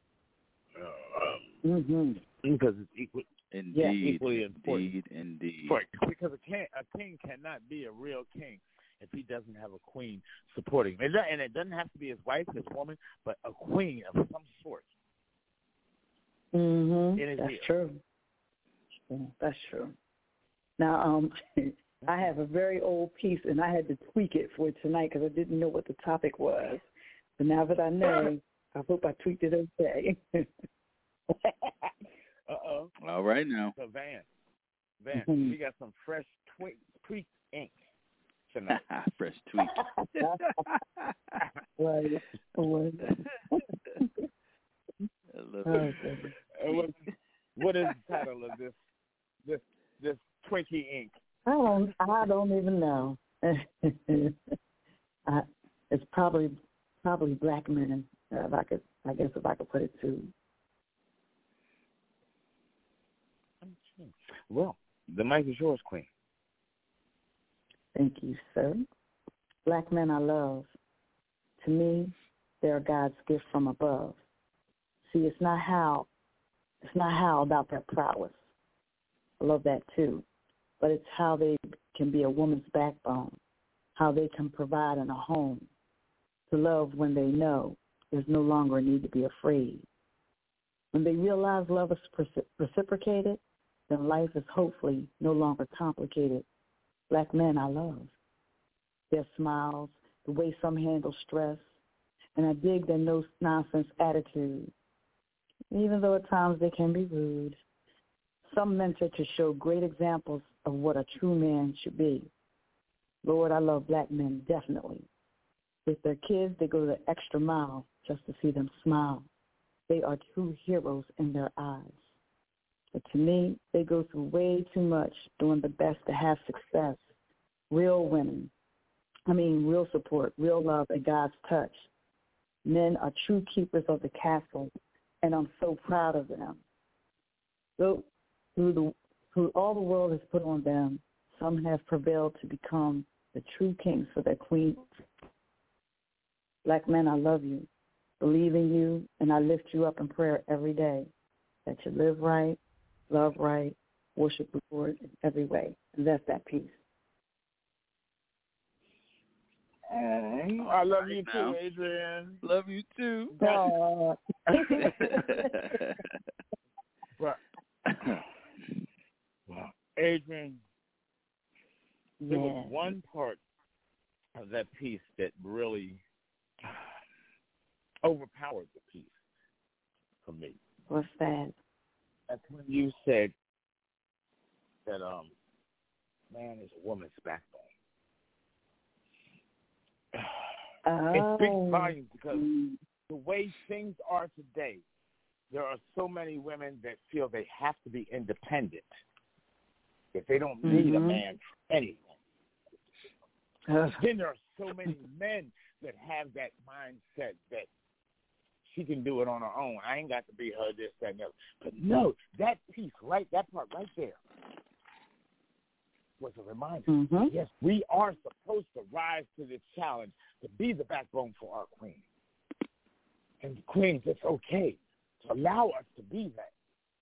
Uh, mm-hmm. because it's equal, Indeed. equally important. Indeed. Indeed. For, because a king, a king cannot be a real king if he doesn't have a queen supporting him. And it doesn't have to be his wife, his woman, but a queen of some sort. Mm-hmm. It is That's here. true. Yeah, that's true. Now, um, I have a very old piece, and I had to tweak it for tonight because I didn't know what the topic was. But now that I know, I hope I tweaked it okay. Uh-oh. All right now. So, Van, Van, Mhm. we got some fresh tweak, tweak ink tonight. Fresh tweak. Right. Right. I love Oh, it. goodness. Uh, what, what is the title of this this this Twinkie ink? I don't. I don't even know. I, it's probably probably black men. Uh, if I could, I guess if I could put it to. Well, the mic is yours, Queen. Thank you, sir. Black men I love. To me, they are God's gift from above. See, it's not how, it's not how about their prowess. I love that too. But it's how they can be a woman's backbone, how they can provide in a home, to love when they know there's no longer a need to be afraid. When they realize love is reci- reciprocated, then life is hopefully no longer complicated. Black men I love. Their smiles, the way some handle stress, and I dig their no-nonsense attitude, even though at times they can be rude. Some mentor to show great examples of what a true man should be. Lord, I love black men, definitely. With their kids, they go the extra mile just to see them smile. They are true heroes in their eyes. But to me, they go through way too much doing the best to have success. Real women, I mean real support, real love, and God's touch. Men are true keepers of the castle, and I'm so proud of them. So through, the, through all the world has put on them, some have prevailed to become the true kings for their queens. Black men, I love you, believe in you, and I lift you up in prayer every day, that you live right, love right, worship the Lord in every way. And that's that peace. Mm, I love right you now. too, Adrian. Love you too. Oh. But, well, Adrian, there Yeah. was one part of that piece that really overpowered the piece for me. What's that? That's when you said that um, man is a woman's backbone. Oh. It speaks volumes because the way things are today, there are so many women that feel they have to be independent, that they don't need mm-hmm. a man for anything. Ugh. Then there are so many men that have that mindset that she can do it on her own. I ain't got to be her this, that, and the other. But no, that piece, right, that part right there was a reminder. Mm-hmm. Yes, we are supposed to rise to this challenge to be the backbone for our queen. And the queens, it's okay to allow us to be that.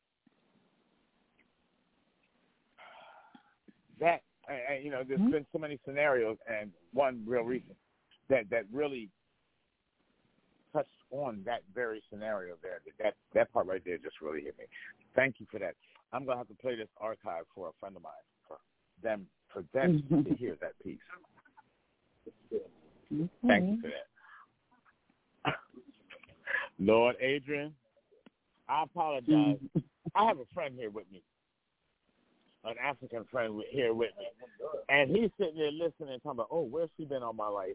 That, and, you know, there's mm-hmm. been so many scenarios, and one real recent that, that really touched on that very scenario there. That that part right there just really hit me. Thank you for that. I'm going to have to play this archive for a friend of mine, for them, for them mm-hmm. to hear that piece. Mm-hmm. Thank you for that. Lord Adrian, I apologize. Mm-hmm. I have a friend here with me, an African friend here with me, and he's sitting there listening and talking about, oh, where's she been all my life?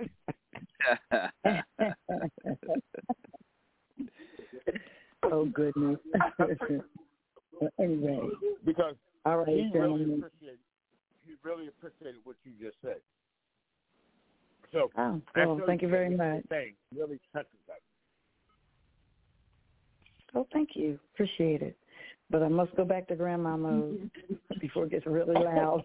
Oh, goodness. Well, anyway. Because all right, he, really gentlemen. appreciated, he really appreciated what you just said. So, oh, well, thank you very much. Thing really touches that. Oh, thank you. Appreciate it. But I must go back to grandma mode before it gets really loud.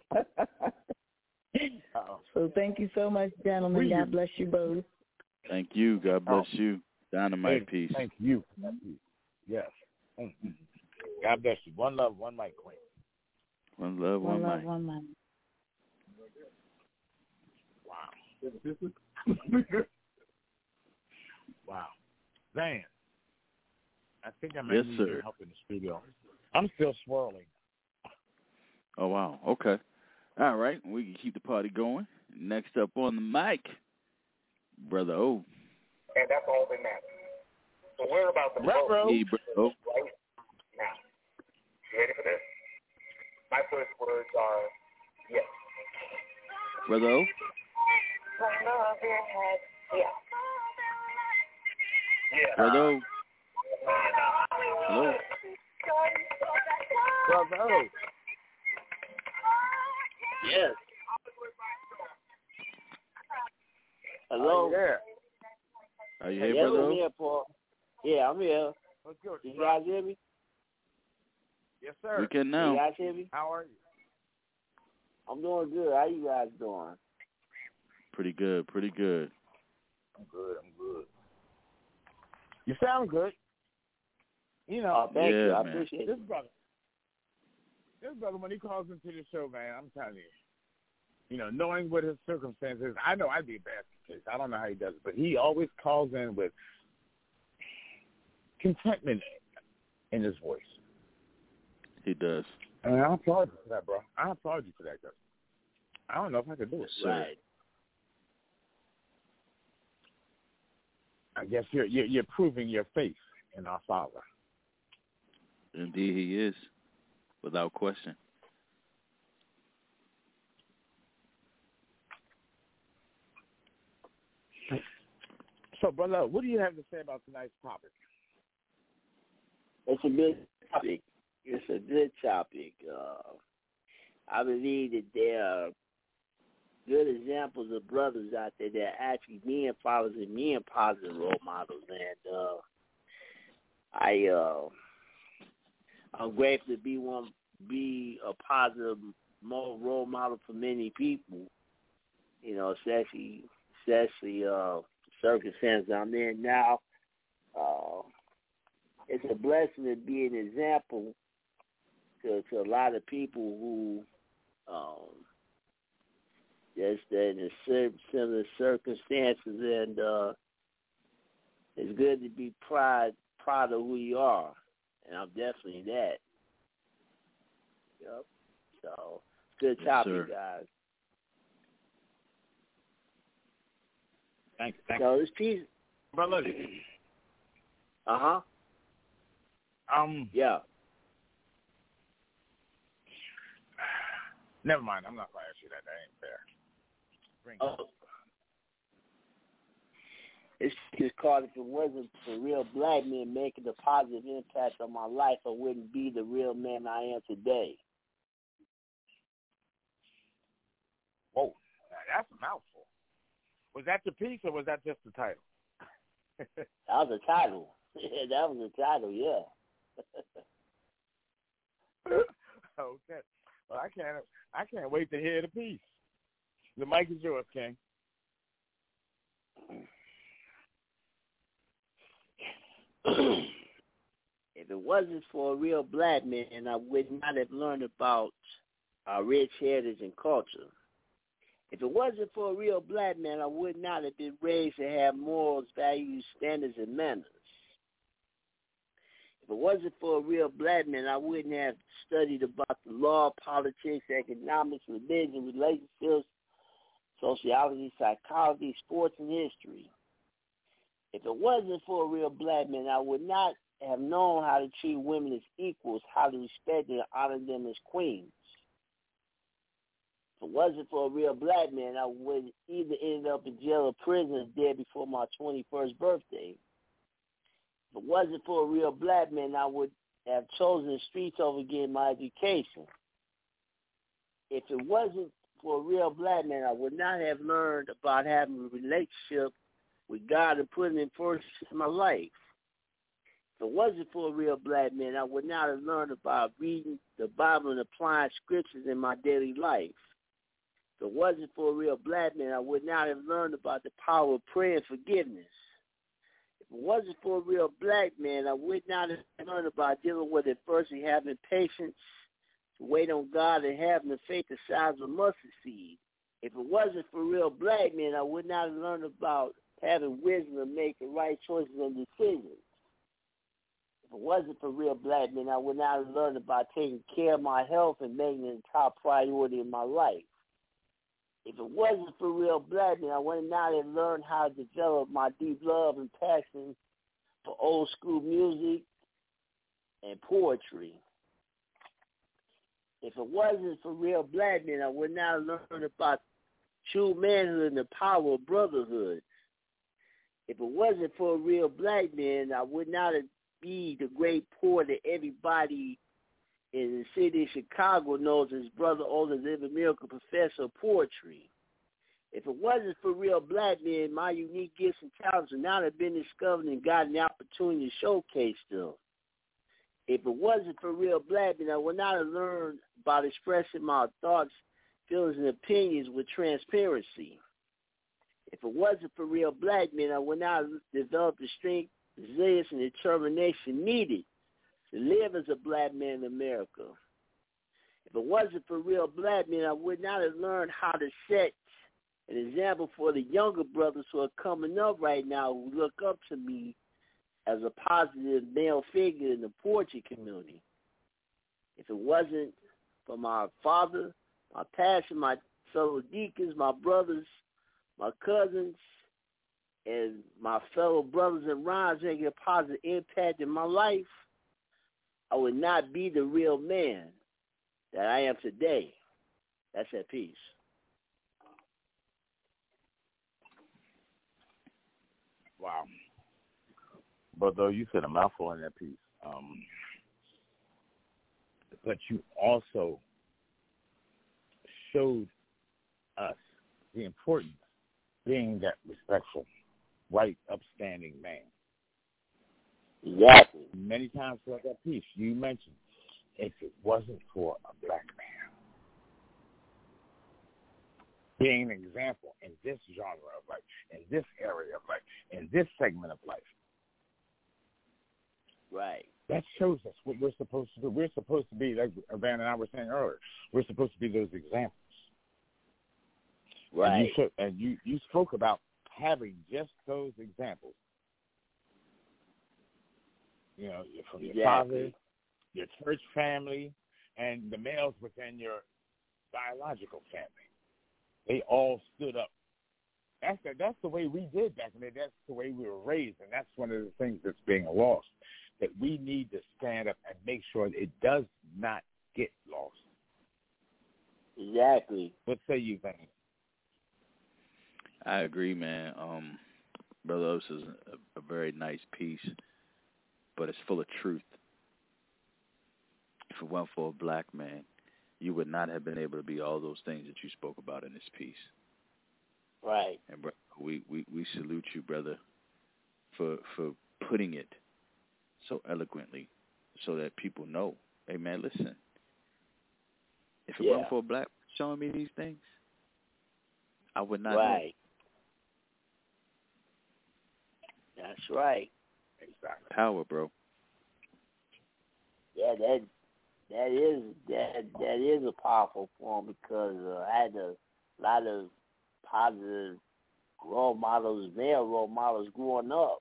So thank you so much, gentlemen. God bless you both. Thank you. God bless you. Dynamite Thank, peace. Thank you. Thank you. Yes. Mm-hmm. God bless you. One love, one mic, queen. One love, one, one love, mic. one mic. Wow. Wow. Man, I think I might yes, need sir. your help in the studio. I'm still swirling. Oh, wow. Okay. All right. We can keep the party going. Next up on the mic, Brother O. And that's all that matters. So we're about to vote hey, bro. right now. You ready for this? My first words are yes. Brother O? Yeah. Yeah. Brother O? Hello? Brother O. Yes. Hello? Are you there? Are you here, yes, brother? I'm here, Paul. Yeah, I'm here. What's good? You guys hear me? Yes, sir. We can now. You guys hear me? How are you? I'm doing good. How you guys doing? Pretty good, pretty good. I'm good. I'm good. You sound good. You know, Oh, thank yeah, you. I man. appreciate this it. brother, this brother, when he calls into the show, man, I'm telling you, you know, knowing what his circumstances, I know I'd be a basket case. I don't know how he does it, but he always calls in with contentment in his voice. He does. And I applaud you for that, bro. I applaud you for that, guys. I don't know if I could do it. Right. I guess you're, you're you're proving your faith in our Father. Indeed, he is, without question. So, brother, what do you have to say about tonight's topic? It's a good topic. It's a good topic. Uh, I believe that there are good examples of brothers out there that are actually being fathers and being positive role models. And uh, I, uh, I'm grateful to be one, be a positive more role model for many people. You know, especially, especially uh, circumstances I'm in now. Uh, it's a blessing to be an example to, to a lot of people who um, just in the similar circumstances, and uh, it's good to be proud proud of who you are, and I'm definitely that. Yep. So good Yes, topic, sir. guys. Thank you. Thank So this piece, brother. uh huh. Um. Yeah. Never mind. I'm not going to ask you that. That ain't fair. Bring it. Oh. It's just called, if it wasn't for real black men making a positive impact on my life, I wouldn't be the real man I am today. Whoa, that's a mouthful. Was that the piece or was that just the title? That was a title. Yeah, that was a title, yeah. Okay. Well, I can't. I can't wait to hear the piece. The mic is yours, King. If it wasn't for a real black man, I would not have learned about our rich heritage and culture. If it wasn't for a real black man, I would not have been raised to have morals, values, standards, and manners. If it wasn't for a real black man, I wouldn't have studied about the law, politics, economics, religion, relationships, sociology, psychology, sports, and history. If it wasn't for a real black man, I would not have known how to treat women as equals, how to respect and honor them as queens. If it wasn't for a real black man, I would either end up in jail or prison or dead before my twenty-first birthday. If it wasn't for a real black man, I would have chosen the streets over getting my education. If it wasn't for a real black man, I would not have learned about having a relationship with God and putting him first in my life. If it wasn't for a real black man, I would not have learned about reading the Bible and applying scriptures in my daily life. If it wasn't for a real black man, I would not have learned about the power of prayer and forgiveness. If it wasn't for a real black man, I would not have learned about dealing with adversity, having patience, to wait on God, and having the faith the size of a mustard seed. If it wasn't for real black men, I would not have learned about having wisdom to make the right choices and decisions. If it wasn't for real black men, I would not have learned about taking care of my health and making it a top priority in my life. If it wasn't for real black men, I would not have learned how to develop my deep love and passion for old school music and poetry. If it wasn't for real black men, I would not have learned about true manhood and the power of brotherhood. If it wasn't for a real black man, I would not have be the great poet that everybody in the city of Chicago knows as Brother Olin Living Miracle Professor of Poetry. If it wasn't for real black men, my unique gifts and talents would not have been discovered and gotten the opportunity to showcase them. If it wasn't for real black men, I would not have learned about expressing my thoughts, feelings, and opinions with transparency. If it wasn't for real black men, I would not have developed the strength, resilience, and determination needed to live as a black man in America. If it wasn't for real black men, I would not have learned how to set an example for the younger brothers who are coming up right now who look up to me as a positive male figure in the poetry community. If it wasn't for my father, my pastor, my fellow deacons, my brothers, my cousins, and my fellow brothers in rhymes making a positive impact in my life, I would not be the real man that I am today. That's that piece. Wow. But though you said a mouthful in that piece, um, but you also showed us the importance of being that respectful, right, upstanding man. Exactly. Many times throughout that piece, you mentioned if it wasn't for a black man being an example in this genre of life, in this area of life, in this segment of life. Right. That shows us what we're supposed to do. We're supposed to be, like Van and I were saying earlier, we're supposed to be those examples. Right. And you, should, and you, you spoke about having just those examples. You know, from your exactly. father, your church family, and the males within your biological family. They all stood up. That's the, that's the way we did back in the day. That's the way we were raised, and that's one of the things that's being lost, that we need to stand up and make sure that it does not get lost. Exactly. What say you, Van? I agree, man. Um, Brother Otis is a, a very nice piece, but it's full of truth. If it weren't for a black man, you would not have been able to be all those things that you spoke about in this piece. Right. And bro, we, we, we salute you, brother, for for putting it so eloquently so that people know, hey, man, listen, if it yeah. weren't for a black showing me these things, I would not right. know. That's right. Exactly. Power, bro. Yeah, that that is that that is a powerful form because uh, I had a lot of positive role models, male role models growing up.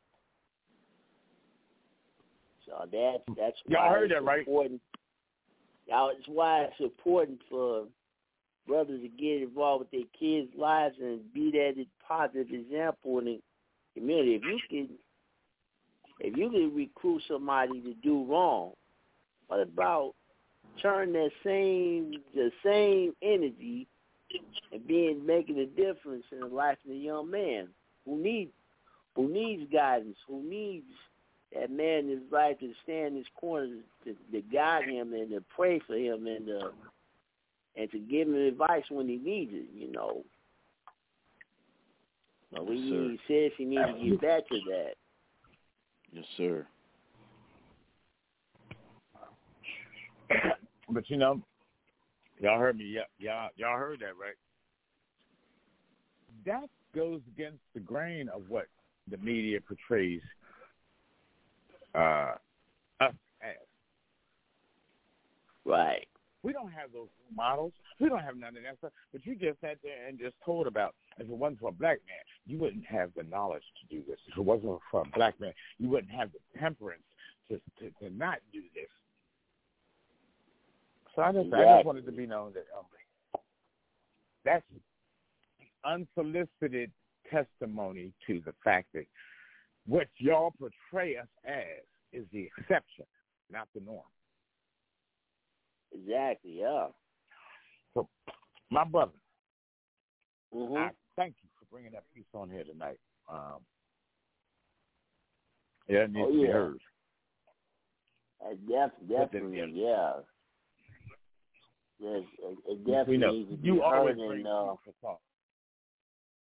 So that that's Y'all why heard it's that, right? important. Y'all, it's why it's important for brothers to get involved with their kids' lives and be that positive example in the community. If you can, if you can recruit somebody to do wrong, what about turn that same the same energy and being making a difference in the life of a young man who needs who needs guidance, who needs that man in his life to stand in his corner to, to guide him and to pray for him and to, and to give him advice when he needs it, you know. But we Yes, need, seriously need to get back to that. Yes, sir. But you know, y'all heard me. Y'all, y'all heard that, right? That goes against the grain of what the media portrays uh, us as. Right. We don't have those models. We don't have none of that stuff. But you just sat there and just told about if it wasn't for a black man, you wouldn't have the knowledge to do this. If it wasn't for a black man, you wouldn't have the temperance to to, to not do this. So I just, exactly. I just wanted to be known that um, that's unsolicited testimony to the fact that what y'all portray us as is the exception, not the norm. Exactly, yeah. So, my brother, mm-hmm. I thank you for bringing that piece on here tonight. Um, yeah, it needs oh, to yeah. be heard. Uh, def- definitely, then, yeah. Yes, it definitely we know. needs to be you heard always and, bring uh, food for thought.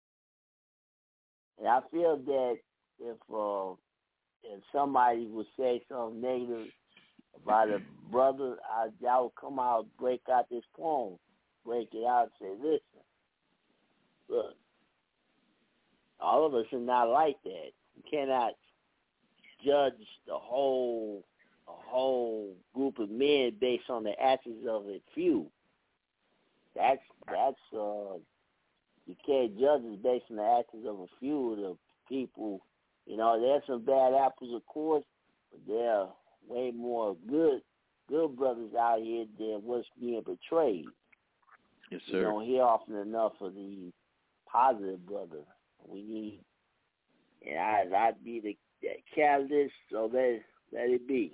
And I feel that if uh, if somebody would say something negative about a brother, I, I would come out, break out this poem, break it out, and say, listen, look, all of us are not like that. You cannot judge the whole a whole group of men based on the actions of a few. That's that's uh you can't judge us based on the actions of a few of the people. You know, there's some bad apples, of course, but there are way more good good brothers out here than what's being portrayed. Yes, sir. You don't hear often enough of the positive brother. We need, and I, I'd be the that catalyst, so let, let it be.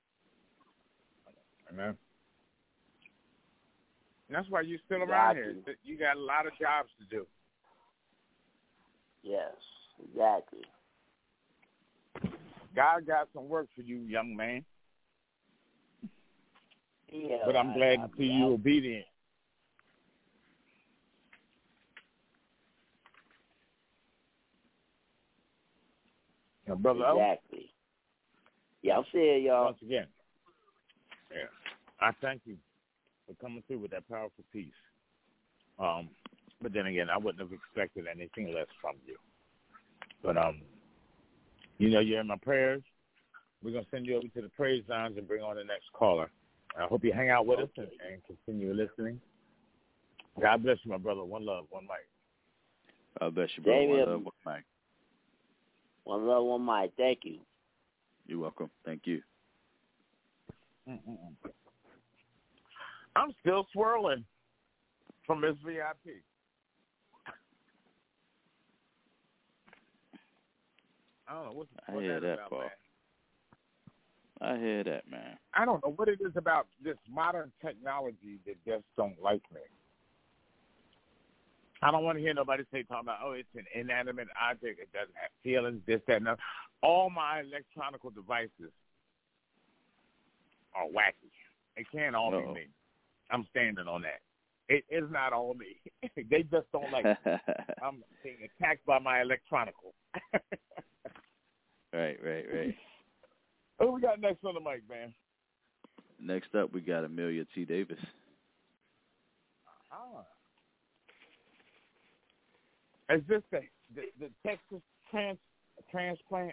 Amen. And that's why you're still around Exactly. here. You got a lot of jobs to do. Yes, exactly. God got some work for you, young man. Yeah, but I'm glad I, to see I, you obedient. Now, Brother Exactly. Yeah, I'm saying, O, y'all. once again, yeah, I thank you for coming through with that powerful piece. Um, but then again, I wouldn't have expected anything less from you. But, um, you know, you're in my prayers. We're going to send you over to the praise lounge and bring on the next caller. I hope you hang out with us and, and continue listening. God bless you, my brother. One love, one mic. God bless you, brother. Damien. One love, one mic. One love, one mic. Thank you. You're welcome. Thank you. Mm-mm. I'm still swirling from this V I P. I don't know what's, I what hear that, that, about, Paul. man. I hear that, man. I don't know what it is about this modern technology that just don't like me. I don't want to hear nobody say, talking about, oh, it's an inanimate object. It doesn't have feelings, this, that, and that. All my electronic devices are wacky. It can't all Uh-oh. be me. I'm standing on that. It is not all me. They just don't like me. I'm being attacked by my electronical. Right, right, right. Who we got next on the mic, man? Next up, we got Amelia T. Davis. Ah. Is this the, the, the Texas trans, transplant?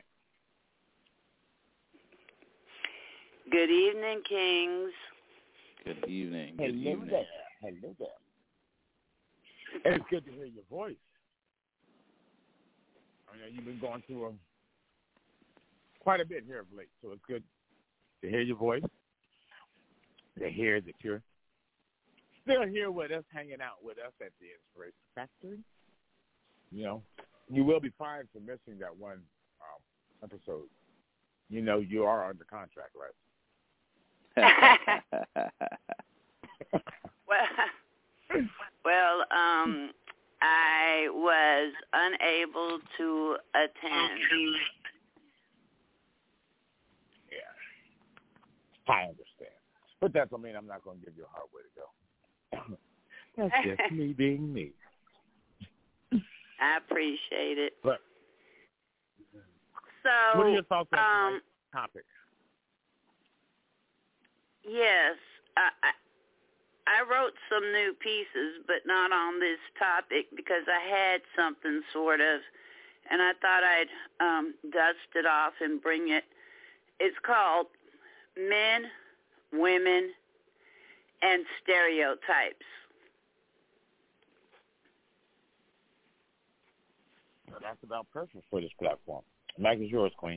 Good evening, Kings. Good evening. Good Hello evening. there. Hello there. It's good to hear your voice. I know you've been going through a, quite a bit here of late, so it's good to hear your voice, to hear that you're still here with us, hanging out with us at the Inspiration Factory. You know, you will be fined for missing that one um, episode. You know, you are under contract, right? well, well, um, I was unable to attend. Yeah, I understand. But that don't mean I'm not going to give you a hard way to go. That's just me being me. I appreciate it. But so, what are your thoughts on um, tonight's topic? Yes, I, I I wrote some new pieces, but not on this topic because I had something sort of, and I thought I'd um, dust it off and bring it. It's called Men, Women, and Stereotypes. Well, that's about perfect for this platform. Mike is yours, Queen.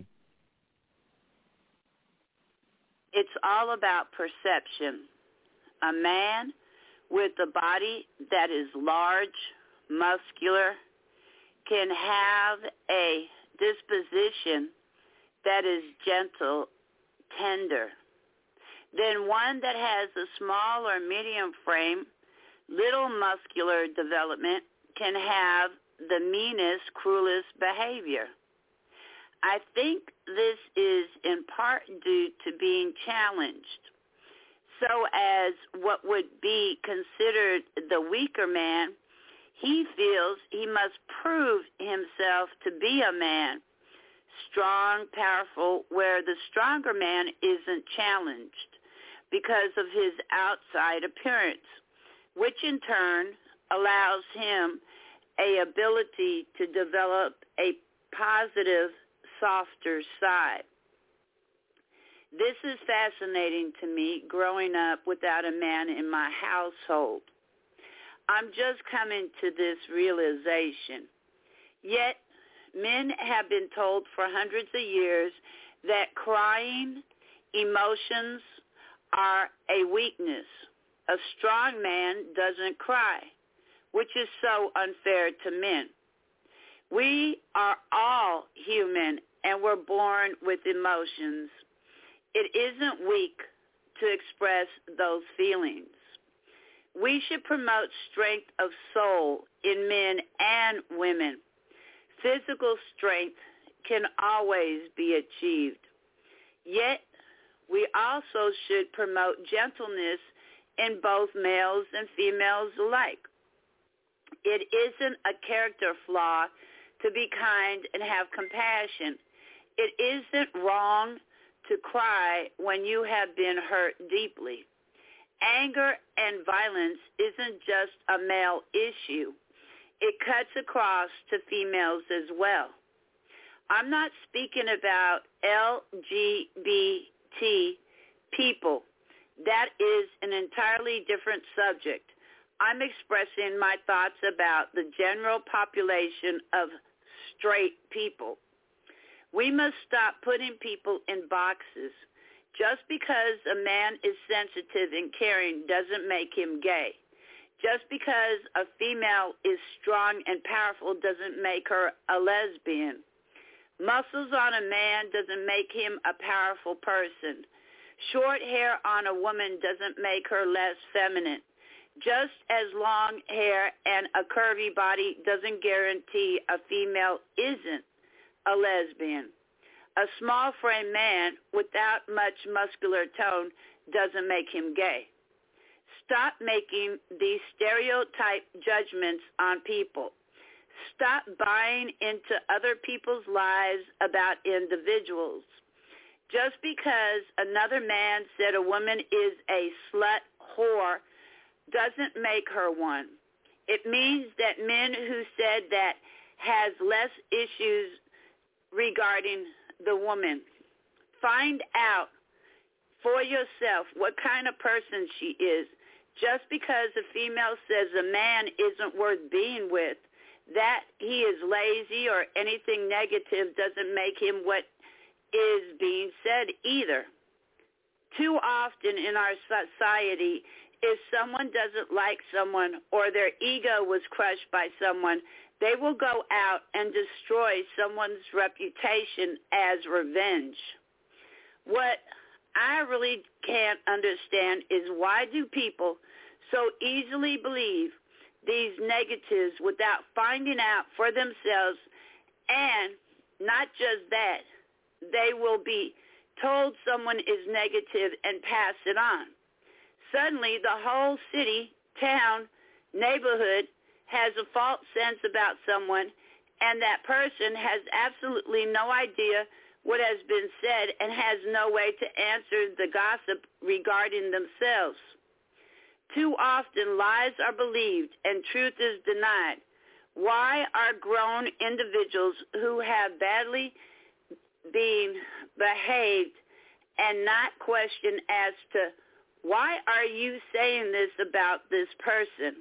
It's all about perception. A man with a body that is large, muscular, can have a disposition that is gentle, tender. Then one that has a small or medium frame, little muscular development, can have the meanest, cruelest behavior. I think this is in part due to being challenged, so as what would be considered the weaker man, He feels he must prove himself to be a man, strong, powerful, where the stronger man isn't challenged because of his outside appearance, which in turn allows him a ability to develop a positive, softer side. This is fascinating to me, growing up without a man in my household. I'm just coming to this realization. Yet, men have been told for hundreds of years that crying, emotions are a weakness. A strong man doesn't cry, which is so unfair to men. We are all human, and we're born with emotions. It isn't weak to express those feelings. We should promote strength of soul in men and women. Physical strength can always be achieved. Yet, we also should promote gentleness in both males and females alike. It isn't a character flaw to be kind and have compassion. It isn't wrong to cry when you have been hurt deeply. Anger and violence isn't just a male issue. It cuts across to females as well. I'm not speaking about L G B T people. That is an entirely different subject. I'm expressing my thoughts about the general population of straight people. We must stop putting people in boxes. Just because a man is sensitive and caring doesn't make him gay. Just because a female is strong and powerful doesn't make her a lesbian. Muscles on a man doesn't make him a powerful person. Short hair on a woman doesn't make her less feminine. Just as long hair and a curvy body doesn't guarantee a female isn't a lesbian. A small-framed man without much muscular tone doesn't make him gay. Stop making these stereotype judgments on people. Stop buying into other people's lives about individuals. Just because another man said a woman is a slut whore doesn't make her one. It means that men who said that has less issues regarding the woman. Find out for yourself what kind of person she is. Just because a female says a man isn't worth being with, that he is lazy or anything negative doesn't make him what is being said either. Too often in our society, if someone doesn't like someone or their ego was crushed by someone, they will go out and destroy someone's reputation as revenge. What I really can't understand is why do people so easily believe these negatives without finding out for themselves, and not just that, they will be told someone is negative and pass it on. Suddenly, the whole city, town, neighborhood has a false sense about someone, and that person has absolutely no idea what has been said and has no way to answer the gossip regarding themselves. Too often, lies are believed and truth is denied. Why are grown individuals who have badly been behaved and not questioned as to why are you saying this about this person?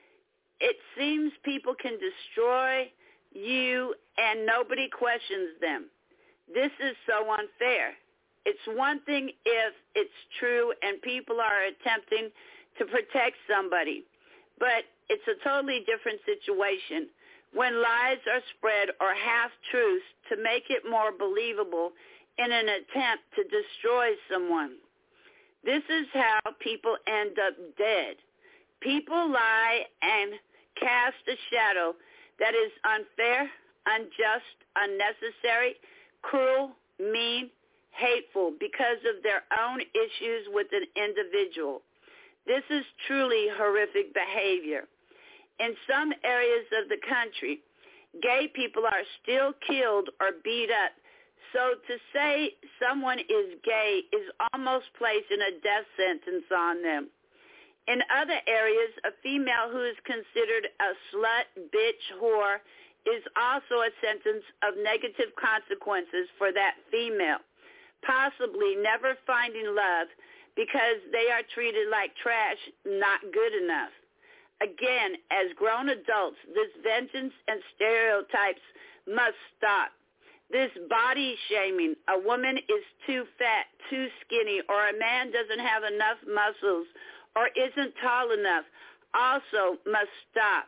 It seems people can destroy you and nobody questions them. This is so unfair. It's one thing if it's true and people are attempting to protect somebody, but it's a totally different situation when lies are spread or half-truths to make it more believable in an attempt to destroy someone. This is how people end up dead. People lie and cast a shadow that is unfair, unjust, unnecessary, cruel, mean, hateful because of their own issues with an individual. This is truly horrific behavior. In some areas of the country, gay people are still killed or beat up. So to say someone is gay is almost placing a death sentence on them. In other areas, a female who is considered a slut, bitch, whore is also a sentence of negative consequences for that female, possibly never finding love because they are treated like trash, not good enough. Again, as grown adults, this vengeance and stereotypes must stop. This body shaming, a woman is too fat, too skinny, or a man doesn't have enough muscles or isn't tall enough, also must stop.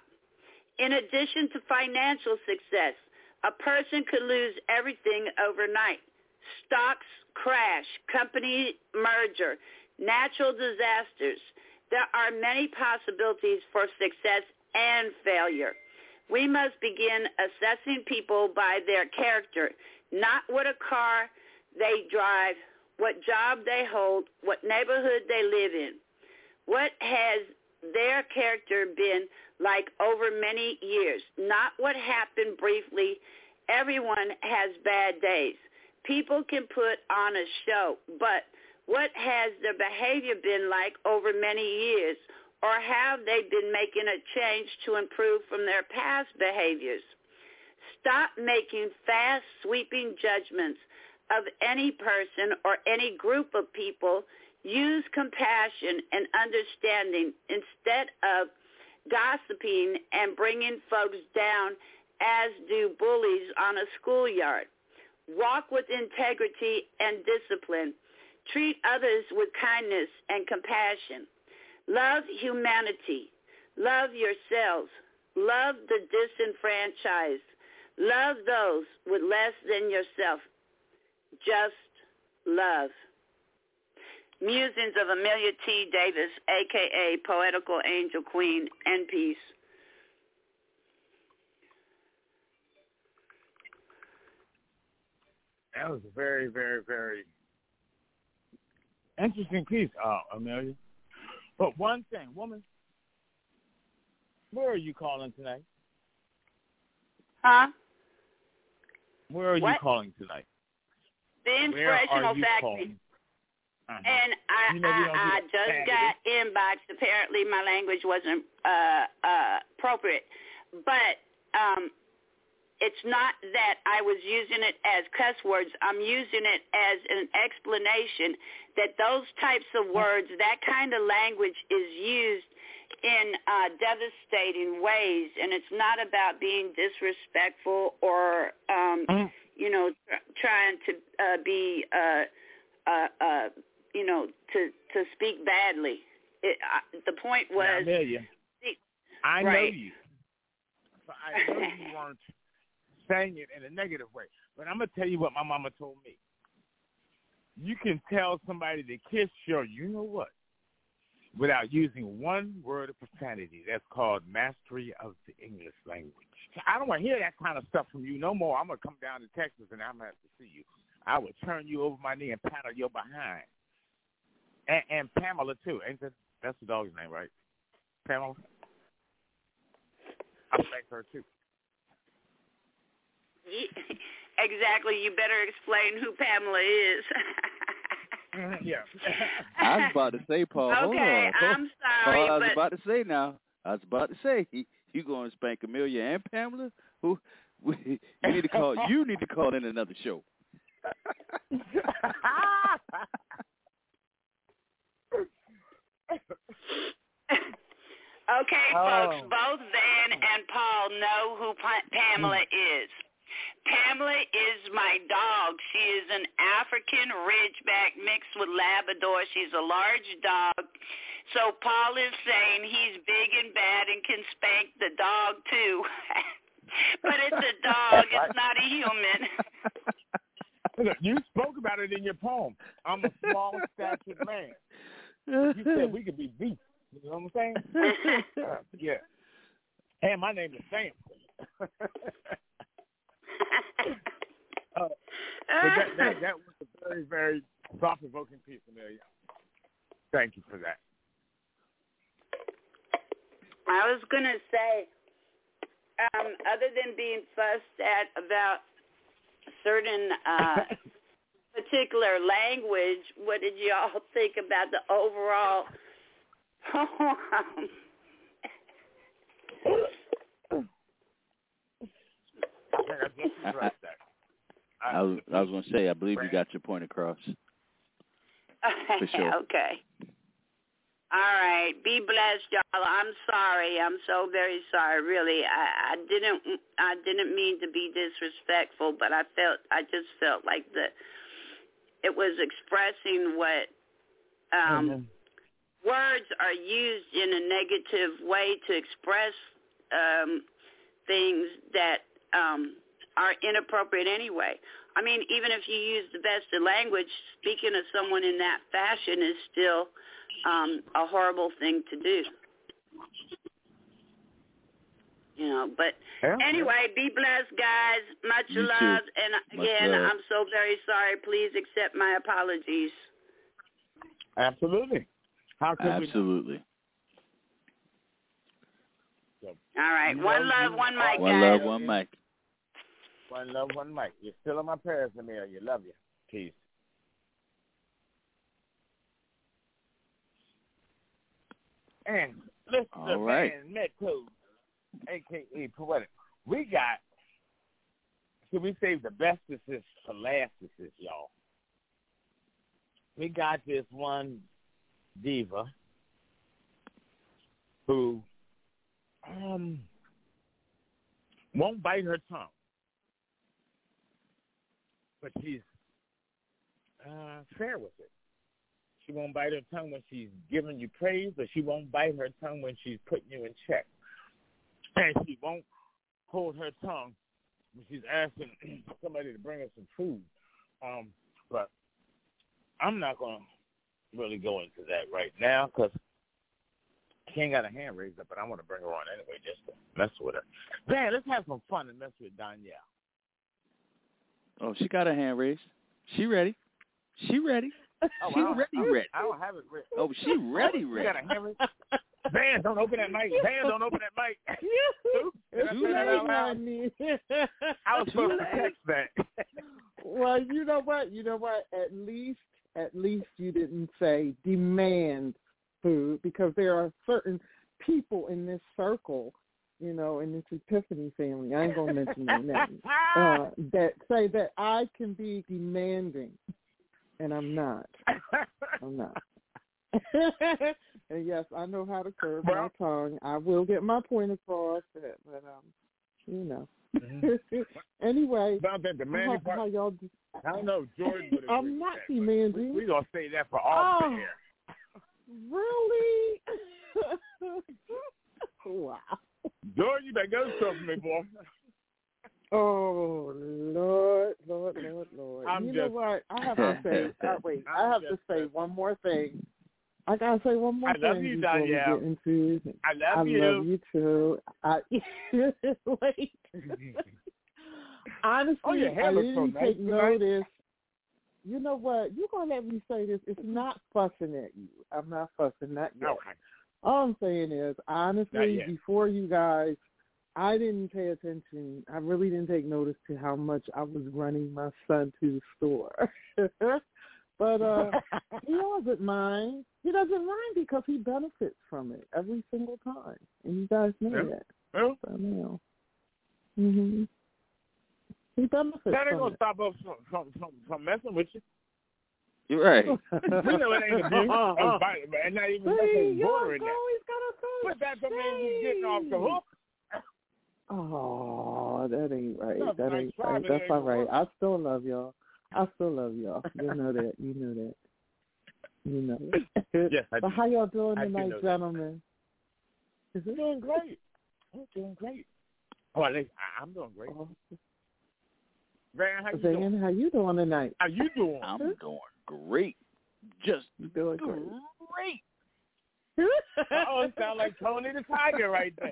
In addition to financial success, a person could lose everything overnight. Stocks crash, company merger, natural disasters. There are many possibilities for success and failure. We must begin assessing people by their character, not what a car they drive, what job they hold, what neighborhood they live in. What has their character been like over many years, not what happened briefly. Everyone has bad days. People can put on a show, but what has their behavior been like over many years, or have they been making a change to improve from their past behaviors? Stop making fast, sweeping judgments of any person or any group of people. Use compassion and understanding instead of gossiping and bringing folks down as do bullies on a schoolyard. Walk with integrity and discipline. Treat others with kindness and compassion. Love humanity. Love yourselves. Love the disenfranchised. Love those with less than yourself. Just love. Musings of Amelia T. Davis, a k a. Poetical Angel Queen, and peace. That was a very, very, very interesting piece, uh, Amelia. But one thing, woman, where are you calling tonight? Huh? Where are what? you calling tonight? The Inspirational Factory. Uh-huh. And I, you know, I, I just Saturday. got inboxed. Apparently my language wasn't uh, uh, appropriate. But um, it's not that I was using it as cuss words. I'm using it as an explanation that those types of words, that kind of language is used in uh, devastating ways. And it's not about being disrespectful or, um, mm. you know, tr- trying to uh, be uh, uh, uh, you know, to, to speak badly. It, uh, the point was... Now, Amelia, I right. know you. So I know you weren't saying it in a negative way. But I'm going to tell you what my mama told me. You can tell somebody to kiss your you-know-what without using one word of profanity. That's called mastery of the English language. I don't want to hear that kind of stuff from you no more. I'm going to come down to Texas and I'm going to have to see you. I would turn you over my knee and paddle your behind. And, and Pamela, too. Ain't that, that's the dog's name, right? Pamela? I thank her, too. Exactly. You better explain who Pamela is. Yeah. I was about to say, Paul. Okay, hold on. I'm sorry. Paul, I was but... about to say now. I was about to say, you going to spank Amelia and Pamela? Who? We, you need to call. You need to call in another show. Okay, oh. folks, both Van and Paul know who pa- Pamela is. Pamela is my dog. She is an African Ridgeback mixed with Labrador. She's a large dog. So Paul is saying he's big and bad and can spank the dog, too. But it's a dog. It's not a human. Look, you spoke about it in your poem. I'm a small statured man. You said we could be beasts. You know what I'm saying? uh, yeah. And my name is Sam. uh, but that, that, that was a very, very thought-provoking piece, Amelia. Thank you for that. I was going to say, um, other than being fussed at about certain uh, particular language, what did you all think about the overall poem? I was, I was going to say, I believe you got your point across. For sure. Okay. All right. Be blessed, y'all. I'm sorry. I'm so very sorry. Really, I, I didn't. I didn't mean to be disrespectful, but I felt. I just felt like the. It was expressing what. Um, mm-hmm. Words are used in a negative way to express um, things that um, are inappropriate anyway. I mean, even if you use the best of language, speaking of someone in that fashion is still um, a horrible thing to do. You know, but yeah. Anyway, be blessed, guys. Much you love. Too. And again, love. I'm so very sorry. Please accept my apologies. Absolutely. How could Absolutely. We... All right. You one love, one mic, One guys. love, one mic. One love, one mic. You're still on my prayers, Amir. You love you. Peace. And listen to right. man Metcode, a k a. Poetic. We got, so we saved the bestest for lastest, y'all. We got this one diva who um won't bite her tongue, but she's uh, fair with it. She won't bite her tongue when she's giving you praise, but she won't bite her tongue when she's putting you in check. And she won't hold her tongue when she's asking somebody to bring her some food. Um, but I'm not going to really go into that right now because she ain't got a hand raised up, but I want to bring her on anyway just to mess with her. Man, let's have some fun and mess with Danielle. Oh, she got her hand raised. She ready. She ready. Oh, she I ready, I ready. I don't have it ready. Oh, she ready, ready. You got a hand raised? Van, don't open that mic. Van, don't open that mic. It's too late, honey. I was supposed to text that. Well, you know what? You know what? At least, at least you didn't say demand food because there are certain people in this circle, you know, in this Epiphany family. I ain't gonna mention their names. Uh, that say that I can be demanding, and I'm not. I'm not. And yes, I know how to curb well, my tongue. I will get my point across, but, but um, you know. Mm-hmm. Anyway, about that demanding how, part, how y'all do? I don't know, Jordan would agree I'm not with that, demanding. We're gonna say that for all oh, fair. Really? Wow. Jordan, you better go something, me boy. Oh Lord, Lord, Lord, Lord! I'm you just, know what? I have to say. uh, wait, I'm I have to say one more thing. I gotta say one more I thing love you, before Danielle. we get into it. I love I you. love you too. I, wait. Honestly, oh, your hair I looks didn't so nice take tonight. notice. You know what? You're gonna let me say this. It's not fussing at you. I'm not fussing, not yet. Okay. All I'm saying is, honestly, before you guys, I didn't pay attention. I really didn't take notice to how much I was running my son to the store. But uh, he doesn't mind. He doesn't mind because he benefits from it every single time. And you guys know yeah. that. Yeah. So, you know. Mm-hmm. He benefits that ain't from gonna it. stop us from, from, from, from messing with you. You're right. We know it ain't abuse. I'm biting, and not even nothing bordering that. He's got a But that don't mean he's getting off the hook. Oh, that ain't right. No, that ain't right. That's all right. I still love y'all. I still love y'all. You know that. You know that. You know that. Yes, I do. But how y'all doing I tonight, do gentlemen? Is it doing great? I'm doing great. Oh, at least I, I'm doing great. Van, how you Van, doing? how you doing tonight? How you doing? I'm doing great. Just doing great. great. Oh, it sounds like Tony the Tiger right there.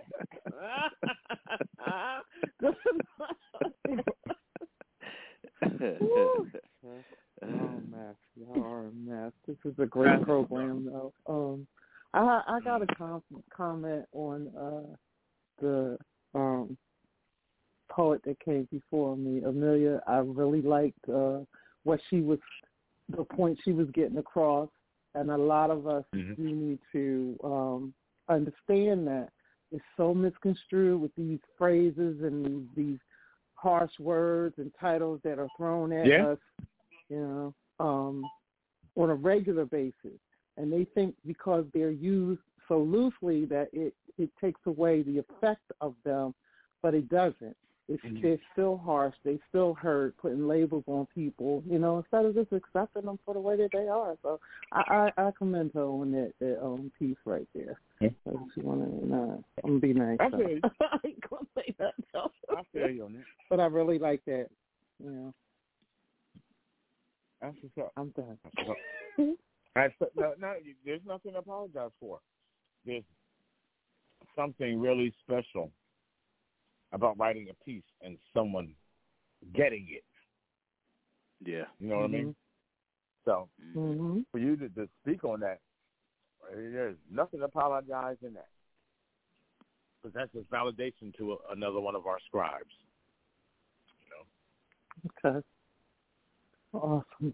Y'all are a mess. Y'all are a mess. This is a great program, though. Um, I I got a com- comment on uh, the um, poet that came before me, Amelia. I really liked uh, what she was, the point she was getting across, and a lot of us mm-hmm. do need to um, understand that it's so misconstrued with these phrases and these, these harsh words and titles that are thrown at yeah. us, you know, um, on a regular basis. And they think because they're used so loosely that it, it takes away the effect of them, but it doesn't. It's, mm-hmm. They're still harsh. They still hurt, putting labels on people, you know, instead of just accepting them for the way that they are. So I, I, I commend her on that, that um, piece right there. Yeah. So she wanna, nah, I'm going to be nice. I feel you. I ain't going to say that, no. I feel you on that. But I really like that, you know. That's what's up. I'm done. That's what's up. That's, no, no, there's nothing to apologize for. There's something really special about writing a piece and someone getting it. Yeah. You know mm-hmm. what I mean? So, mm-hmm. for you to, to speak on that, there's nothing to apologize in that. Because that's just validation to a, another one of our scribes. You know? Okay. Awesome.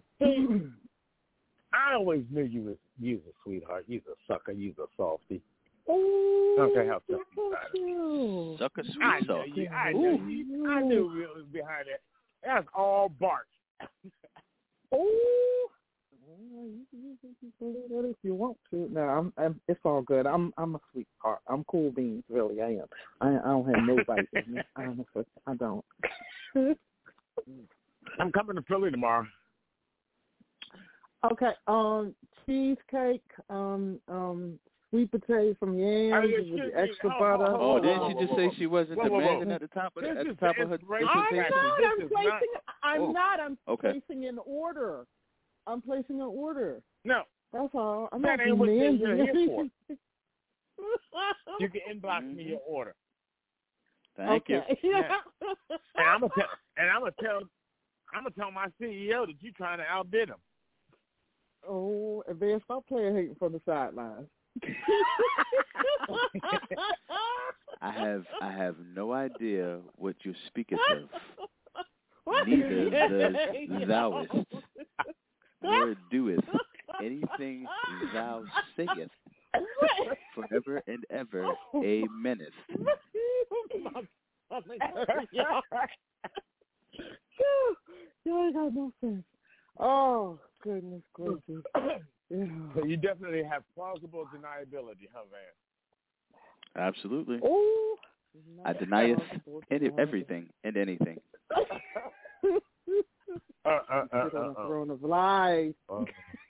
I always knew you was you was a sweetheart. You was a sucker. You was a softie. Ooh, okay, how tough you. Sucker sweet I knew softie. you. I knew you. I knew it was behind that. That's all Bart. Oh, if you want to. No, I'm, I'm. It's all good. I'm. I'm a sweetheart. I'm cool beans. Really, I am. I, I don't have no bite in me. Honestly, I don't. I'm coming to Philly tomorrow. Okay. Um, cheesecake. Um, um, sweet potato from yams Oh, with excuse the extra me. butter. Hold on, Oh, hold didn't on, she whoa, just whoa, say whoa. she wasn't Whoa, whoa, whoa. demanding at the top of the, This at is the top the of her? inspiration I'm factor. not. This I'm is placing. not- I'm Oh. not. I'm Okay. placing an order. I'm placing an order. No, That's all. I'm that not ain't what you're demanding. here for. You can inbox Mm-hmm. me your order. Thank okay. you. Yeah. And I'm gonna tell. And I'm gonna tell. I'm gonna tell my C E O that you're trying to outbid him. Oh, and man, stop playing hating from the sidelines. I have I have no idea what you're speaking of. Neither the thouest nor doeth anything thou sayest forever and ever. Ameneth. You ain't got no sense. Oh, goodness gracious. Yeah. So you definitely have plausible deniability, huh, Van? Absolutely. Oh, I deny it any, everything and anything. Uh, uh, uh, Sit on the uh, throne of lies. uh.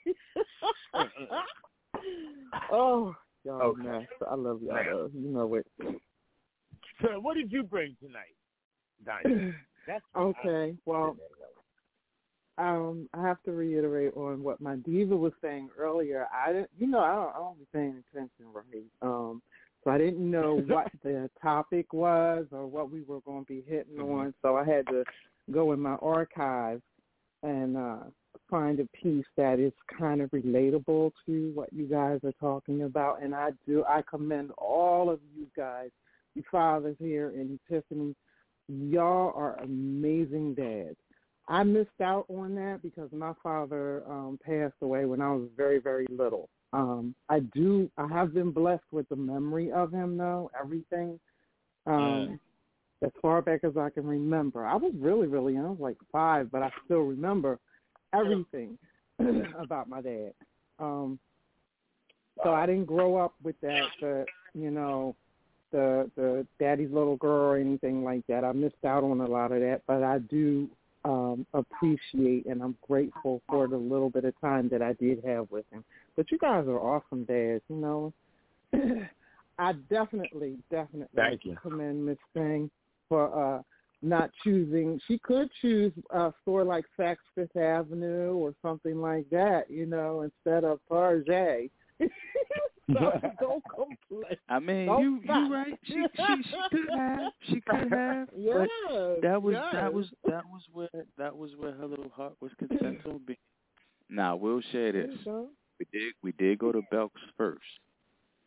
Oh, y'all Okay. mess. I love y'all. Though. You know it. So what did you bring tonight, Diane? That's Okay. Well, um, I have to reiterate on what my diva was saying earlier. I didn't, you know, I don't, I don't be paying attention, right? Um, so I didn't know what the topic was or what we were going to be hitting Mm-hmm. on. So I had to go in my archives and uh, find a piece that is kind of relatable to what you guys are talking about. And I do, I commend all of you guys, you fathers here in Tiffany. Y'all are amazing dads. I missed out on that because my father um, passed away when I was very, very little. Um, I do, I have been blessed with the memory of him, though, everything. Um, as far back as I can remember. I was really, really young, I was like five, but I still remember everything about my dad. Um, so I didn't grow up with that, the, you know, the the daddy's little girl or anything like that. I missed out on a lot of that, but I do um, appreciate and I'm grateful for the little bit of time that I did have with him. But you guys are awesome dads, you know. I definitely, definitely Thank you. commend Miss Thing for uh, not choosing. She could choose a store like Saks Fifth Avenue or something like that, you know, instead of Target. So don't complain. I mean, Don't you stop. you right. She she she could have. She could have. Yes, but that was yes. that was that was where that was where her little heart was content to be. Now we'll share There this. you go. We did we did go to Belk's first,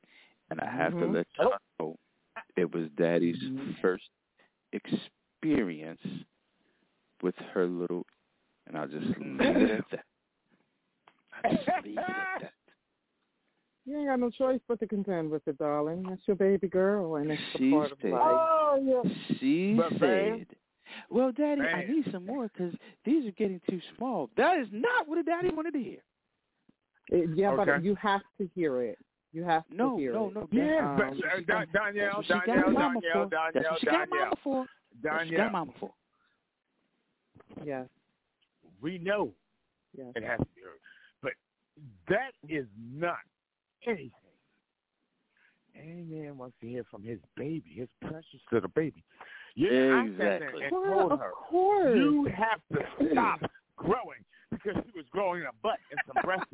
And I have Mhm. to let y'all know it was Daddy's Mhm. first experience with her little, and I'll just leave it at that. I'll just leave it at that. You ain't got no choice but to contend with it, darling. That's your baby girl, and it's a She part of said, life. Oh, yeah. She But, said, babe, well, Daddy, I babe. need some more because these are getting too small. That is not what a daddy wanted to hear. It- yeah, Okay. but you have to hear it. You have to No, hear no, it. no. Yeah, Um, but uh, Da- Danielle, That's what she got Danielle, mama Danielle, for. Danielle, That's what she got Danielle, mama for. That's what she got Danielle. mama for. Yes, We know yes. it has to be heard, but that is not anything any man wants to hear from his baby, his precious little baby. Yeah, I sat there Exactly. and Well, told of her, course. you have to stop growing because she was growing a butt and some breasts.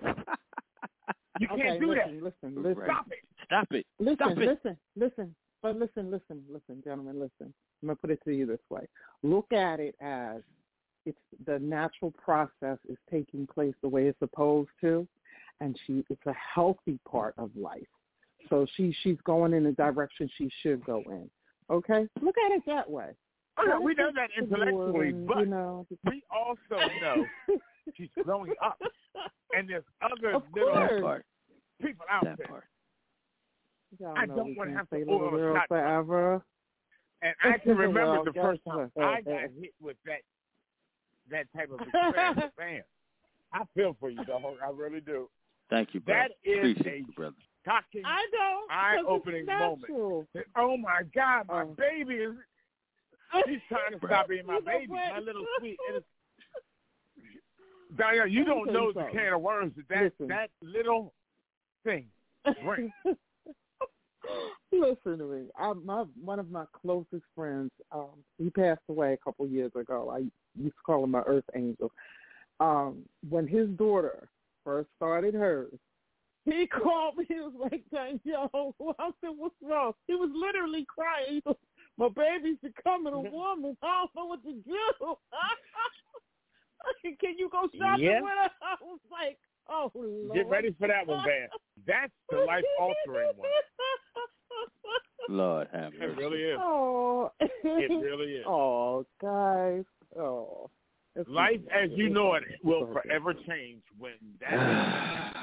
You can't Okay, do listen, that. listen, listen. Stop it. Stop it. Listen, Stop it. listen, listen. But listen, listen, listen, gentlemen, listen. I'm going to put it to you this way. Look at it as it's the natural process is taking place the way it's supposed to, and she it's a healthy part of life. So she she's going in the direction she should go in. Okay? Look at it that way. Oh, yeah, we Don't know that think the door intellectually, and, but you know, we also know she's growing up, and there's other Of little course. That part. people out That there. part. Y'all I know don't we wanna can't have to say oil little a girl snot truck. forever. And I can remember Well, the guess first time what? I got hit with that that type of experience. Man, I feel for you, dog. I really do. Thank you, brother. That is Appreciate a you, brother. shocking, I know. 'cause eye-opening it's moment. natural. Oh my God, my Oh. baby is. She's trying to stop being my You know baby, what? my little sweet innocent. Diane, you Let me don't tell know you the something. can of worms that that, Listen. that little thing brings. Listen to me. I, my one of my closest friends, um, he passed away a couple years ago. I used to call him my Earth Angel. Um, when his daughter first started hers, he called me. He was like, "Yo," I said, "What's wrong?" He was literally crying. He was, "My baby's becoming a woman. I don't know what to do." Can you go shopping Yeah. with her? I was like, "Oh Lord." Get ready for that one, Van. That's the life-altering one. Lord have It mercy. really is. Oh, It really is. Oh, guys. Oh. It's Life as you it's know it it's will okay. forever change when that.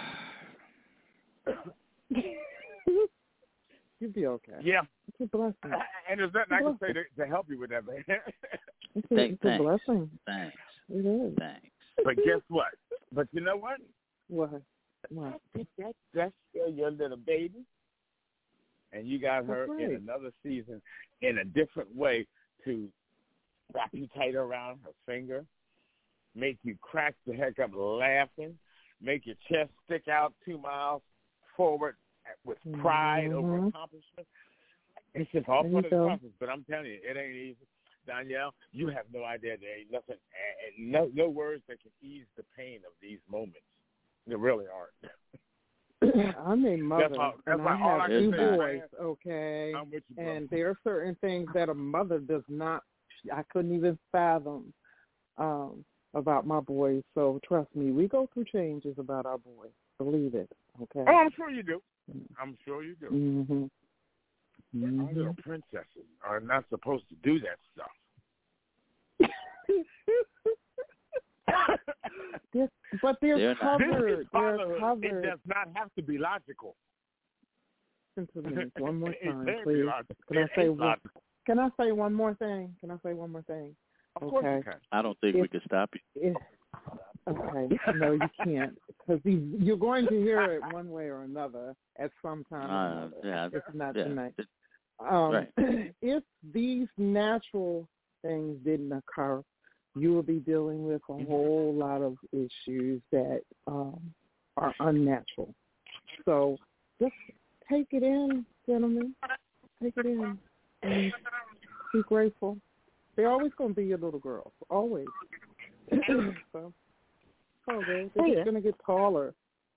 You'll be okay. Yeah. It's a blessing. And there's nothing I can say to, to help you with that, man. It's a, Thank- it's a thanks. blessing. Thanks. It is. Thanks. But guess what? But you know what? What? What? That, that's still your little baby. And you got her That's in right. another season in a different way to wrap you tighter around her finger, make you crack the heck up laughing, make your chest stick out two miles forward with pride over Mhm. accomplishment. It's just all There part you of the go. process. But I'm telling you, it ain't easy. Danielle, you have no idea. There ain't nothing, and no, no words that can ease the pain of these moments. There really aren't. I'm a mother, That's all- that's and I all I have can two say, boys, okay? I'm with you, brother. And there are certain things that a mother does not, I couldn't even fathom um, about my boys. So trust me, we go through changes about our boys. Believe it, okay? Oh, I'm sure you do. I'm sure you do. Mm-hmm. Our Mm-hmm. little princesses are not supposed to do that stuff. This, but they're, They're not. covered. This is They're fatherhood. covered. It does not have to be logical. Listen to me one more It time, can't be please. logical. Can I It say ain't one? logical. Can I say one more thing? Can I say one more thing? Of course Okay. you can. I don't think we If- can stop you. If, okay, no, you can't, because you're going to hear it one way or another at some time. or Uh, another. yeah, It's not yeah. tonight. It- Um, Right. If these natural things didn't occur, you will be dealing with a whole lot of issues that um, are unnatural. So just take it in, gentlemen. Take it in and be grateful. They're always going to be your little girls, always. so, oh, they're, they're Oh, yeah. just going to get taller.